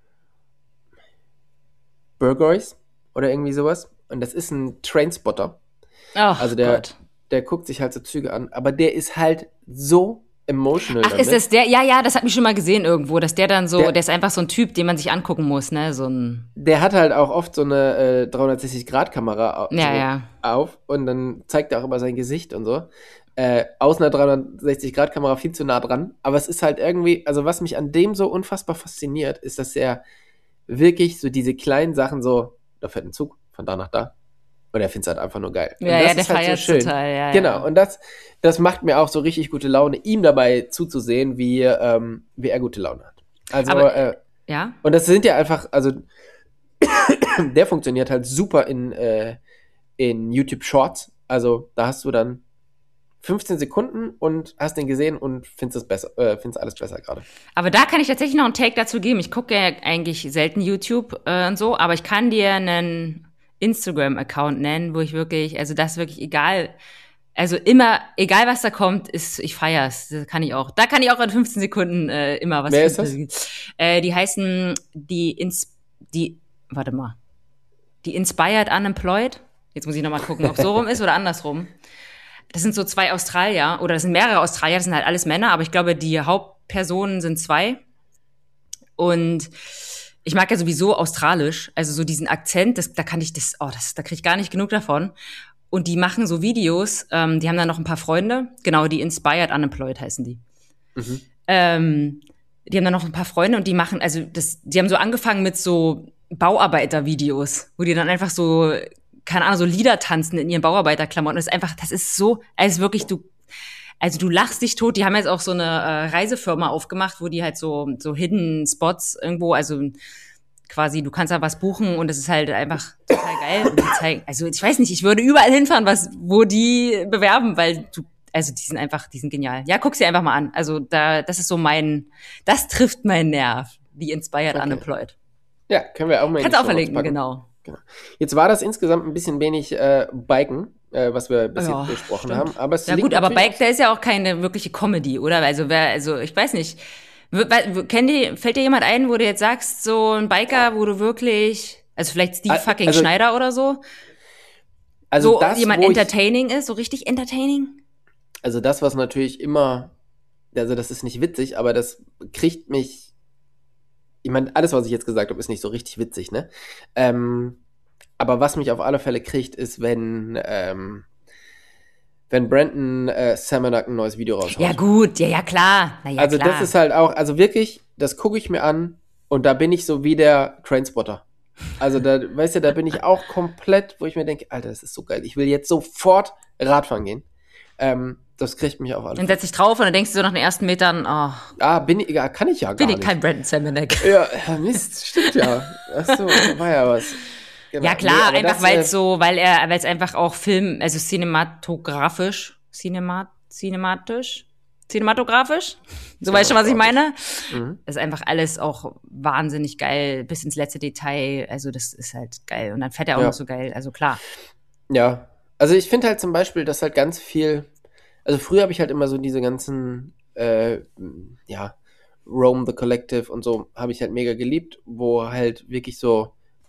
Burgoyes oder irgendwie sowas. Und das ist ein Trainspotter. Ach, also der, Gott. der guckt sich halt so Züge an, aber der ist halt so emotional. Ach, damit. Ist das der? Ja, ja, das hat mich schon mal gesehen irgendwo, dass der dann so, der, der ist einfach so ein Typ, den man sich angucken muss, ne, so ein. Der hat halt auch oft so eine äh, dreihundertsechzig Grad Kamera ja, so ja. auf und dann zeigt er auch immer sein Gesicht und so. Äh, aus einer dreihundertsechzig Grad Kamera viel zu nah dran, aber es ist halt irgendwie, also was mich an dem so unfassbar fasziniert, ist, dass er wirklich so diese kleinen Sachen so, da fährt ein Zug von da nach da. Und er findet es halt einfach nur geil. Ja, ja, der feiert so total, ja. Genau, ja. und das, das macht mir auch so richtig gute Laune, ihm dabei zuzusehen, wie, ähm, wie er gute Laune hat. Also, aber, äh, ja. Und das sind ja einfach, also, der funktioniert halt super in, äh, in YouTube Shorts. Also, da hast du dann fünfzehn Sekunden und hast den gesehen und findest es besser, äh, findest alles besser gerade. Aber da kann ich tatsächlich noch einen Take dazu geben. Ich gucke ja eigentlich selten YouTube äh, und so, aber ich kann dir einen Instagram-Account nennen, wo ich wirklich, also das ist wirklich egal, also immer, egal was da kommt, ist, ich feier's, das kann ich auch. Da kann ich auch in fünfzehn Sekunden äh, immer was. Wer ist das? Äh, die heißen, die, Ins, die, warte mal, die Inspired Unemployed. Jetzt muss ich nochmal gucken, ob so rum ist oder andersrum. Das sind so zwei Australier, oder das sind mehrere Australier, das sind halt alles Männer, aber ich glaube, die Hauptpersonen sind zwei. Und ich mag ja sowieso Australisch, also so diesen Akzent, das, da kann ich das, oh, das, da kriege ich gar nicht genug davon. Und die machen so Videos, ähm, die haben dann noch ein paar Freunde, genau, die Inspired Unemployed heißen die. Mhm. Ähm, die haben dann noch ein paar Freunde und die machen, also das, die haben so angefangen mit so Bauarbeitervideos, wo die dann einfach so, keine Ahnung, so Lieder tanzen in ihren Bauarbeiterklamotten. Das ist einfach, das ist so, also wirklich, du, also du lachst dich tot. Die haben jetzt auch so eine äh, Reisefirma aufgemacht, wo die halt so, so Hidden Spots irgendwo, also quasi, du kannst da was buchen und das ist halt einfach total geil. Und die zeigen, also ich weiß nicht, ich würde überall hinfahren, was, wo die bewerben, weil du, also die sind einfach, die sind genial. Ja, guck sie einfach mal an. Also da, das ist so mein, das trifft meinen Nerv. The Inspired Okay. Unemployed. Ja, können wir auch mal in Kannst die auch Shownotes verlinken, packen. genau. Genau. Jetzt war das insgesamt ein bisschen wenig äh, Biken, äh, was wir bis Ja, jetzt besprochen stimmt. haben. Aber es Ja liegt gut, aber natürlich Bike, der ist ja auch keine wirkliche Comedy, oder? Also wer, also ich weiß nicht. W- w- Kennt ihr, fällt dir jemand ein, wo du jetzt sagst, so ein Biker, wo du wirklich, also vielleicht Steve Ah, fucking also- Schneider oder so, also so das, jemand wo ich, entertaining ist, so richtig entertaining? also das, was natürlich immer, also das ist nicht witzig, aber das kriegt mich, ich meine, alles, was ich jetzt gesagt habe, ist nicht so richtig witzig, ne? Ähm, aber was mich auf alle Fälle kriegt, ist, wenn, ähm, wenn Brandon äh, Samanak ein neues Video raushaut. Ja gut, ja, ja klar. Na ja, also klar. das ist halt auch, also wirklich, das gucke ich mir an und da bin ich so wie der Trainspotter. Also da, weißt du, da bin ich auch komplett, wo ich mir denke, Alter, das ist so geil. Ich will jetzt sofort Radfahren gehen. Ähm, das kriegt mich auf alle Dann Fälle. setz dich drauf und dann denkst du so nach den ersten Metern, oh, Ah, bin ich, ja, kann ich ja gar bin ich nicht. kein Brandon Samanek. Ja, Mist, stimmt ja. Achso, da war ja was. Genau. Ja klar, Nee, aber einfach das, weil äh, es so, weil er, weil es einfach auch Film, also cinematografisch, cinemat, cinematisch, cinematografisch, so weißt du, was ich meine? Mhm. Das ist einfach alles auch wahnsinnig geil, bis ins letzte Detail, also das ist halt geil. Und dann fährt er auch Ja. noch so geil, also klar. Ja, also ich finde halt zum Beispiel, dass halt ganz viel, also früher habe ich halt immer so diese ganzen, äh, ja, Rome the Collective und so, habe ich halt mega geliebt, wo halt wirklich so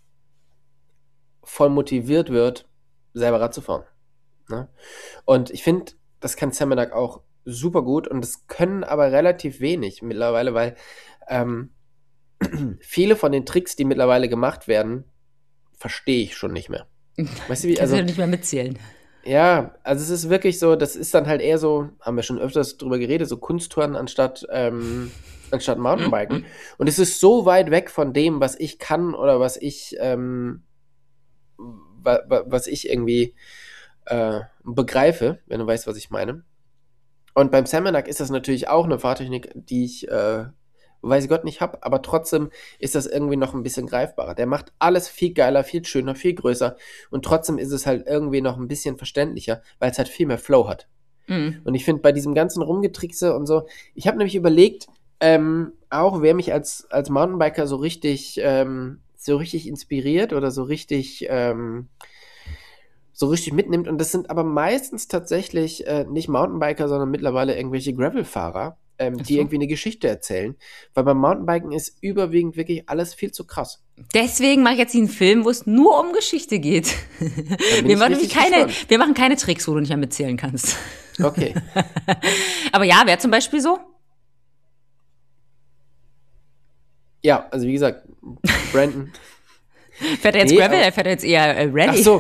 voll motiviert wird, selber Rad zu fahren. Ne? Und ich finde, das kann Samanak auch super gut und das können aber relativ wenig mittlerweile, weil ähm, viele von den Tricks, die mittlerweile gemacht werden, verstehe ich schon nicht mehr. Weißt du, wie, Kannst also du nicht mehr mitzählen. ja, also es ist wirklich so, das ist dann halt eher so, haben wir schon öfters drüber geredet, so Kunsttouren anstatt, ähm, anstatt Mountainbiken. Und es ist so weit weg von dem, was ich kann oder was ich, ähm, wa, wa, was ich irgendwie äh, begreife, wenn du weißt, was ich meine. Und beim Samanak ist das natürlich auch eine Fahrtechnik, die ich, äh, weiß Gott nicht hab, aber trotzdem ist das irgendwie noch ein bisschen greifbarer. Der macht alles viel geiler, viel schöner, viel größer und trotzdem ist es halt irgendwie noch ein bisschen verständlicher, weil es halt viel mehr Flow hat. Mhm. Und ich finde bei diesem ganzen Rumgetrickse und so, ich habe nämlich überlegt, ähm, auch wer mich als, als Mountainbiker so richtig, ähm, so richtig inspiriert oder so richtig, ähm, so richtig mitnimmt. Und das sind aber meistens tatsächlich äh, nicht Mountainbiker, sondern mittlerweile irgendwelche Gravelfahrer, ähm, Ach die so. irgendwie eine Geschichte erzählen. Weil beim Mountainbiken ist überwiegend wirklich alles viel zu krass. Deswegen mache ich jetzt einen Film, wo es nur um Geschichte geht. bin Wir ich machen, richtig nämlich keine, gespannt. wir machen keine Tricks, wo du nicht mehr mitzählen kannst. Okay. Aber ja, wer zum Beispiel so? Ja, also wie gesagt, Brandon. Fährt er jetzt Nee, Gravel? aber- Er fährt jetzt eher äh, Rallye. Ach so.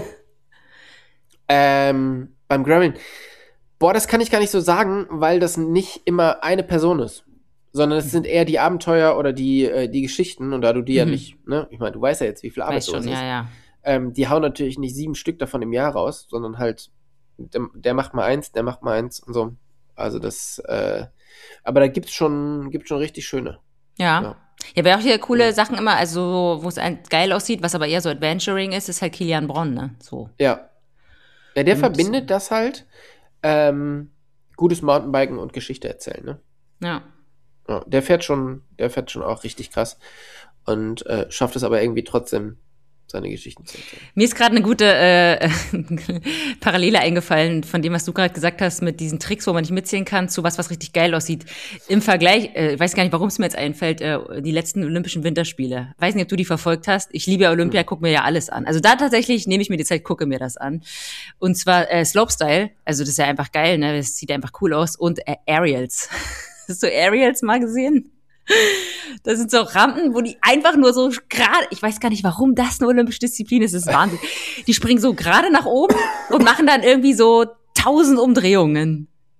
Ähm, beim Graveln. Boah, das kann ich gar nicht so sagen, weil das nicht immer eine Person ist. Sondern es sind eher die Abenteuer oder die, äh, die Geschichten. Und da du die ja Mhm. nicht, ne? Ich meine, du weißt ja jetzt, wie viel Arbeit Weiß schon, sowas ist. ja, ja. Ähm, die hauen natürlich nicht sieben Stück davon im Jahr raus, sondern halt, der, der macht mal eins, der macht mal eins und so. Also das, äh, aber da gibt's schon, gibt's schon richtig schöne. Ja. Ja. Ja, wer auch hier coole Ja. Sachen immer, also wo es ein, geil aussieht, was aber eher so Adventuring ist, ist halt Kilian Bronn, ne? So. Ja. Ja, der Mhm, verbindet das halt, ähm, gutes Mountainbiken und Geschichte erzählen, ne? Ja. Ja, der fährt schon, der fährt schon auch richtig krass und äh, schafft es aber irgendwie trotzdem, seine Geschichten zu erzählen. Mir ist gerade eine gute äh, Parallele eingefallen von dem, was du gerade gesagt hast, mit diesen Tricks, wo man nicht mitzählen kann, zu was, was richtig geil aussieht. Im Vergleich, äh, ich weiß gar nicht, warum es mir jetzt einfällt, äh, die letzten Olympischen Winterspiele. Weiß nicht, ob du die verfolgt hast. Ich liebe ja Olympia, Mhm. guck mir ja alles an. Also da tatsächlich nehme ich mir die Zeit, gucke mir das an. Und zwar äh, Slopestyle, also das ist ja einfach geil, ne? Das sieht einfach cool aus. Und äh, Aerials. Hast du Aerials mal gesehen? Das sind so Rampen, wo die einfach nur so gerade, ich weiß gar nicht, warum das eine olympische Disziplin ist, das ist Wahnsinn. Die springen so gerade nach oben und machen dann irgendwie so tausend Umdrehungen.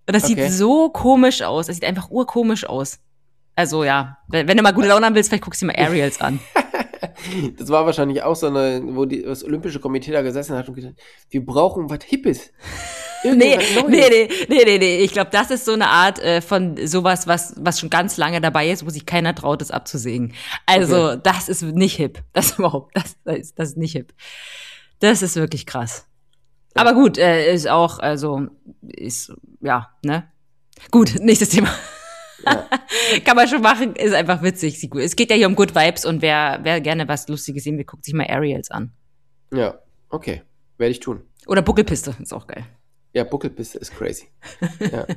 Und das Okay. sieht so komisch aus. Das sieht einfach urkomisch aus. Also ja, wenn, wenn du mal gute Laune haben willst, vielleicht guckst du dir mal Aerials an. Das war wahrscheinlich auch so eine, wo die, das Olympische Komitee da gesessen hat und gesagt, wir brauchen was Hippes. Nee, Irgendwas Neues. nee, nee, nee, nee, nee. Ich glaube, das ist so eine Art äh, von sowas, was, was schon ganz lange dabei ist, wo sich keiner traut, das abzusägen. Also, Okay. das ist nicht hip. Das überhaupt, das, das, ist, das ist nicht hip. Das ist wirklich krass. Ja. Aber gut, äh, ist auch, also, ist, ja, ne? Gut, nächstes Thema. Ja. Kann man schon machen, ist einfach witzig. sieht gut. Es geht ja hier um Good Vibes und wer, wer gerne was Lustiges sehen will, guckt sich mal Aerials an. Ja, okay. Werde ich tun. Oder Buckelpiste, ist auch geil. Ja, Buckelpiste ist crazy. Ja,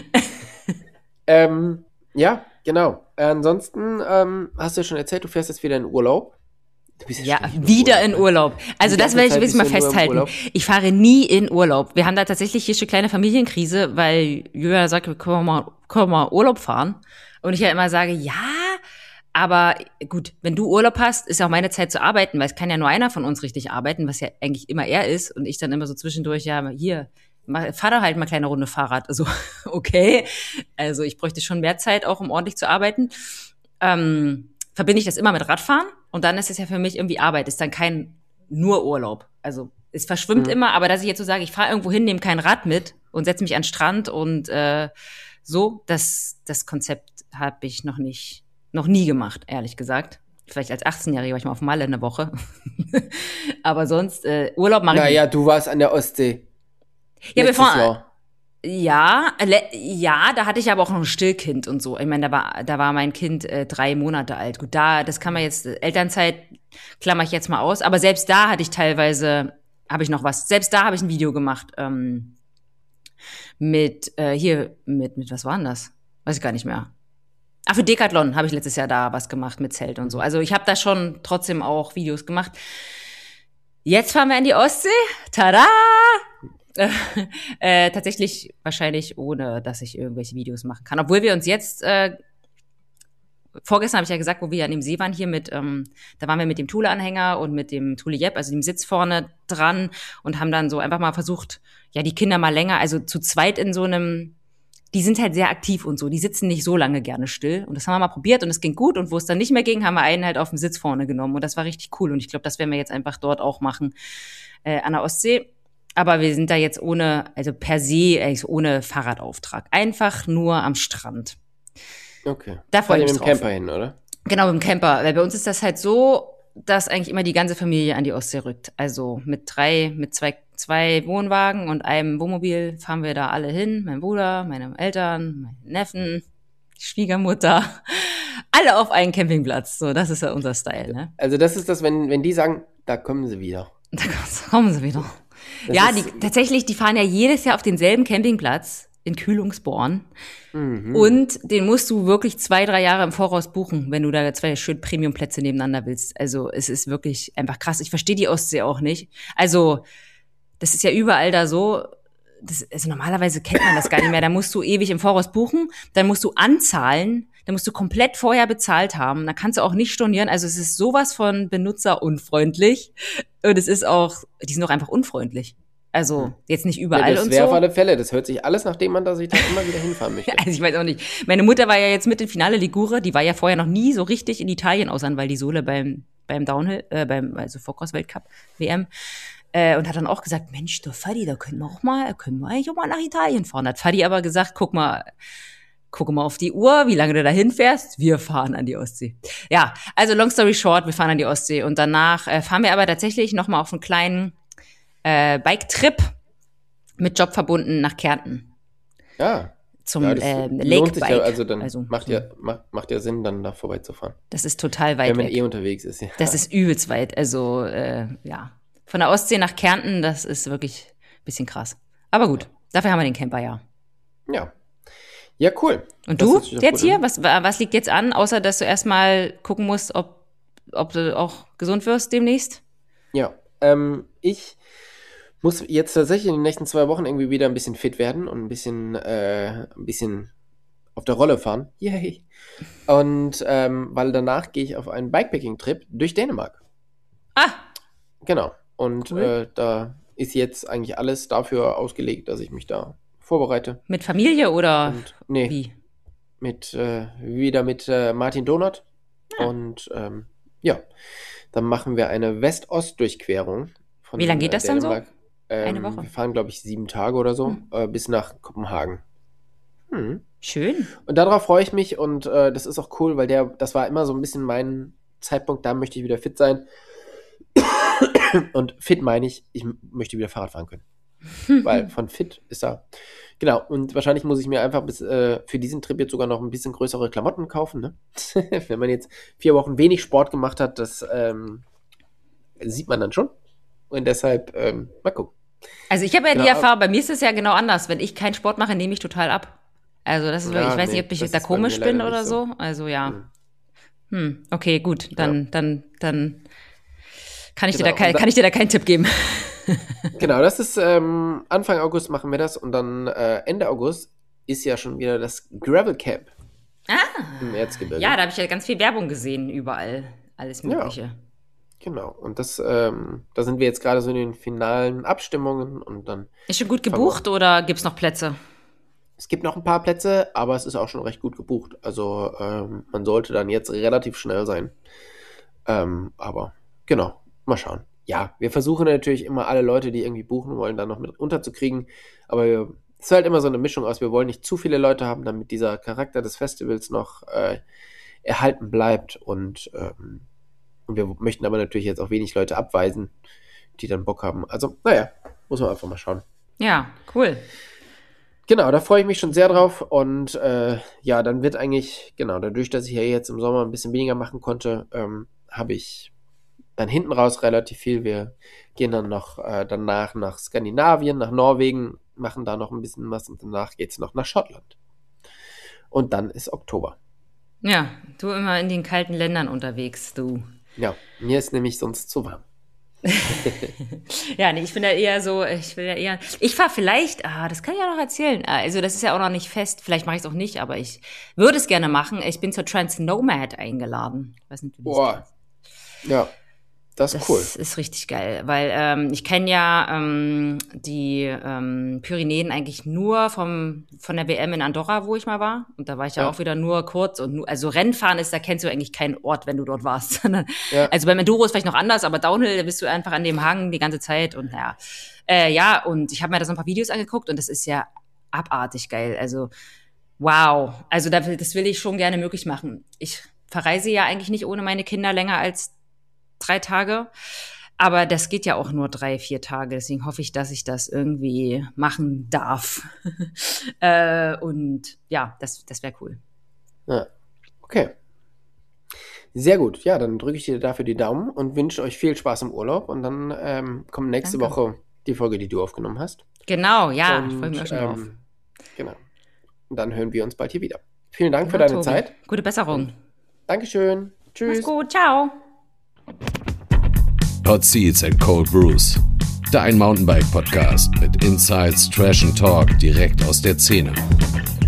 ähm, ja genau. Ansonsten ähm, hast du ja schon erzählt, du fährst jetzt wieder in Urlaub. Du bist Ja, ständig im wieder in ne? Urlaub. Also Die das ganze will ich Zeit will ich mal bist du nur im festhalten. Urlaub? Ich fahre nie in Urlaub. Wir haben da tatsächlich hier schon kleine Familienkrise, weil Julia sagt, wir können mal, können mal Urlaub fahren. Und ich ja immer sage, ja, aber gut, wenn du Urlaub hast, ist ja auch meine Zeit zu arbeiten, weil es kann ja nur einer von uns richtig arbeiten, was ja eigentlich immer er ist. Und ich dann immer so zwischendurch, ja, hier, mach- fahr da halt mal eine kleine Runde Fahrrad. Also, okay. Also ich bräuchte schon mehr Zeit auch, um ordentlich zu arbeiten. Ähm, verbinde ich das immer mit Radfahren und dann ist es ja für mich irgendwie Arbeit, ist dann kein nur Urlaub. Also es verschwimmt Mhm. immer, aber dass ich jetzt so sage, ich fahre irgendwo hin, nehme kein Rad mit und setze mich an den Strand und äh, so, das, das Konzept habe ich noch nicht, noch nie gemacht, ehrlich gesagt. Vielleicht als achtzehnjährige war ich mal auf Malle eine Woche. Aber sonst, äh, Urlaub mache ich Naja, du warst an der Ostsee. Ja, letztes bevor- Jahr. Ja, le- ja, da hatte ich aber auch noch ein Stillkind und so. Ich meine, da war, da war mein Kind äh, drei Monate alt. Gut, da, das kann man jetzt, äh, Elternzeit klammer ich jetzt mal aus. Aber selbst da hatte ich teilweise, habe ich noch was. Selbst da habe ich ein Video gemacht ähm, mit, äh, hier, mit, mit was war denn das? Weiß ich gar nicht mehr. Ah, für Decathlon habe ich letztes Jahr da was gemacht mit Zelt und so. Also ich habe da schon trotzdem auch Videos gemacht. Jetzt fahren wir in die Ostsee. Tada! Äh, äh, tatsächlich wahrscheinlich ohne, dass ich irgendwelche Videos machen kann. Obwohl wir uns jetzt, äh, vorgestern habe ich ja gesagt, wo wir ja an dem See waren hier mit, ähm, da waren wir mit dem Thule-Anhänger und mit dem Thule Jep, also dem Sitz vorne dran und haben dann so einfach mal versucht, ja, die Kinder mal länger, also zu zweit in so einem, die sind halt sehr aktiv und so, die sitzen nicht so lange gerne still und das haben wir mal probiert und es ging gut und wo es dann nicht mehr ging, haben wir einen halt auf den Sitz vorne genommen und das war richtig cool und ich glaube, das werden wir jetzt einfach dort auch machen, äh, an der Ostsee. Aber wir sind da jetzt ohne, also per se, also ohne Fahrradauftrag. Einfach nur am Strand. Okay. Da Fahrt freue ihr ich mit mich dem drauf. Camper hin, oder? Genau, mit dem Camper. Weil bei uns ist das halt so, dass eigentlich immer die ganze Familie an die Ostsee rückt. Also mit drei, mit zwei, zwei Wohnwagen und einem Wohnmobil fahren wir da alle hin. Mein Bruder, meine Eltern, meine Neffen, die Schwiegermutter. Alle auf einen Campingplatz. So, das ist ja unser Style, ne? Also das ist das, wenn, wenn die sagen, da kommen sie wieder. Da kommen sie wieder. Das ja, ist- die, tatsächlich, die fahren ja jedes Jahr auf denselben Campingplatz in Kühlungsborn. Mhm. Und den musst du wirklich zwei, drei Jahre im Voraus buchen, wenn du da zwei schön Premium-Plätze nebeneinander willst. Also es ist wirklich einfach krass. Ich verstehe die Ostsee auch nicht. Also das ist ja überall da so. Das, also normalerweise kennt man das gar nicht mehr. Da musst du ewig im Voraus buchen, dann musst du anzahlen, dann musst du komplett vorher bezahlt haben. Da kannst du auch nicht stornieren. Also es ist sowas von benutzerunfreundlich. Und es ist auch, die sind auch einfach unfreundlich. Also jetzt nicht Ja, überall das und wäre so. auf alle Fälle. Das hört sich alles, nachdem man da sich da immer wieder hinfahren möchte. Also ich weiß auch nicht. Meine Mutter war ja jetzt mit im Finale Ligure, die war ja vorher noch nie so richtig in Italien aus an Val-di-Sole beim beim Downhill, äh, beim also Vorcross-Weltcup W M äh, und hat dann auch gesagt, Mensch, du Fadi, da können wir auch mal, können wir eigentlich auch mal nach Italien fahren. Hat Fadi aber gesagt, guck mal, guck mal auf die Uhr, wie lange du da hinfährst. Wir fahren an die Ostsee. Ja, also long story short, wir fahren an die Ostsee und danach äh, fahren wir aber tatsächlich noch mal auf einen kleinen äh, Bike-Trip mit Job verbunden nach Kärnten. Ja. Zum Ja, das äh, lohnt Lake sich Bike. ja, also dann Also, macht ja macht, macht ja Sinn, dann da vorbeizufahren. das ist total weit Wenn man weg. eh unterwegs ist, ja. Das ist übelst weit. Also, äh, ja. Von der Ostsee nach Kärnten, das ist wirklich ein bisschen krass. Aber gut, dafür haben wir den Camper, ja. Ja. Ja, cool. Und Das du hört sich doch jetzt gut hier? an. Was, was liegt jetzt an, außer dass du erstmal gucken musst, ob, ob du auch gesund wirst demnächst? Ja. Ähm, ich muss jetzt tatsächlich in den nächsten zwei Wochen irgendwie wieder ein bisschen fit werden und ein bisschen, äh, ein bisschen auf der Rolle fahren. Yay. Und ähm, weil danach gehe ich auf einen Bikepacking-Trip durch Dänemark. Ah, Genau. Und Cool. äh, da ist jetzt eigentlich alles dafür ausgelegt, dass ich mich da vorbereite. Mit Familie oder Und, nee, wie? Mit, äh, wieder mit äh, Martin Donat. Ah. Und ähm, ja, dann machen wir eine West-Ost-Durchquerung. von, Wie lange geht äh, das dann so? Dänemark. Ähm, Eine Woche? Wir fahren, glaube ich, sieben Tage oder so Hm. äh, bis nach Kopenhagen. Hm. Schön. Und darauf freue ich mich und äh, das ist auch cool, weil der, das war immer so ein bisschen mein Zeitpunkt, da möchte ich wieder fit sein. Und fit meine ich, ich m- möchte wieder Fahrrad fahren können. Weil von fit ist da. Genau, und wahrscheinlich muss ich mir einfach bis, äh, für diesen Trip jetzt sogar noch ein bisschen größere Klamotten kaufen. Ne? Wenn man jetzt vier Wochen wenig Sport gemacht hat, das ähm, sieht man dann schon. Und deshalb, ähm, mal gucken. Also ich habe ja Genau, die aber- Erfahrung, bei mir ist es ja genau anders. Wenn ich keinen Sport mache, nehme ich total ab. Also das ist Ja, wirklich, ich weiß nee, nicht, ob ich das da ist bei komisch mir leider bin oder nicht so. so. Also ja. Hm. Hm, okay, gut. Dann, dann, dann kann ich, dir Genau, da kein, und da- kann ich dir da keinen Tipp geben. Genau, das ist ähm, Anfang August machen wir das und dann äh, Ende August ist ja schon wieder das Gravel Camp Ah, im Erzgebirge. ja, da habe ich ja ganz viel Werbung gesehen, überall. Alles Ja. Mögliche. Genau, und das, ähm, da sind wir jetzt gerade so in den finalen Abstimmungen und dann, Ist schon gut gebucht oder gibt's noch Plätze? es gibt noch ein paar Plätze, aber es ist auch schon recht gut gebucht. Also ähm, man sollte dann jetzt relativ schnell sein. Ähm, aber genau, mal schauen. Ja, wir versuchen natürlich immer alle Leute, die irgendwie buchen wollen, dann noch mit unterzukriegen. Aber wir, es ist halt immer so eine Mischung aus, wir wollen nicht zu viele Leute haben, damit dieser Charakter des Festivals noch äh, erhalten bleibt. Und, ähm, und wir möchten aber natürlich jetzt auch wenig Leute abweisen, die dann Bock haben. Also, naja, muss man einfach mal schauen. Ja, cool. Genau, da freue ich mich schon sehr drauf. Und äh, ja, dann wird eigentlich, genau, dadurch, dass ich ja jetzt im Sommer ein bisschen weniger machen konnte, ähm, habe ich dann hinten raus relativ viel. Wir gehen dann noch äh, danach nach Skandinavien, nach Norwegen, machen da noch ein bisschen was und danach geht es noch nach Schottland. Und dann ist Oktober. Ja, du immer in den kalten Ländern unterwegs, du. Ja, mir ist nämlich sonst zu warm. Ja, nee, ich bin ja eher so, ich will ja eher, ich fahre vielleicht, ah, das kann ich ja noch erzählen. Also das ist ja auch noch nicht fest, vielleicht mache ich es auch nicht, aber ich würde es gerne machen. Ich bin zur Trans Nomad eingeladen. Ich weiß nicht, wie du das Boah, kennst. ja, das ist Das cool. ist richtig geil, weil ähm, ich kenne ja ähm, die ähm, Pyrenäen eigentlich nur vom von der W M in Andorra, wo ich mal war. Und da war ich ja, Ja. auch wieder nur kurz. Und nur, also Rennfahren ist, da kennst du eigentlich keinen Ort, wenn du dort warst. Sondern, Ja. also beim Enduro ist vielleicht noch anders, aber Downhill, da bist du einfach an dem Hang die ganze Zeit. Und ja, äh, ja, und ich habe mir da so ein paar Videos angeguckt und das ist ja abartig geil. Also wow, also da, das will ich schon gerne möglich machen. Ich verreise ja eigentlich nicht ohne meine Kinder länger als drei Tage. Aber das geht ja auch nur drei, vier Tage. Deswegen hoffe ich, dass ich das irgendwie machen darf. äh, und ja, das, das wäre cool. Ja, okay. Sehr gut. Ja, dann drücke ich dir dafür die Daumen und wünsche euch viel Spaß im Urlaub. Und dann ähm, kommt nächste Danke. Woche die Folge, die du aufgenommen hast. Genau, ja, und, ich freue mich auch schon drauf. ähm, Genau. Und dann hören wir uns bald hier wieder. Vielen Dank für Genau, deine Tobi. Zeit. Gute Besserung. Dankeschön. Tschüss. Mach's gut, ciao. Hot Seats and Cold Brews. Dein Mountainbike-Podcast mit Insights, Trash and Talk direkt aus der Szene.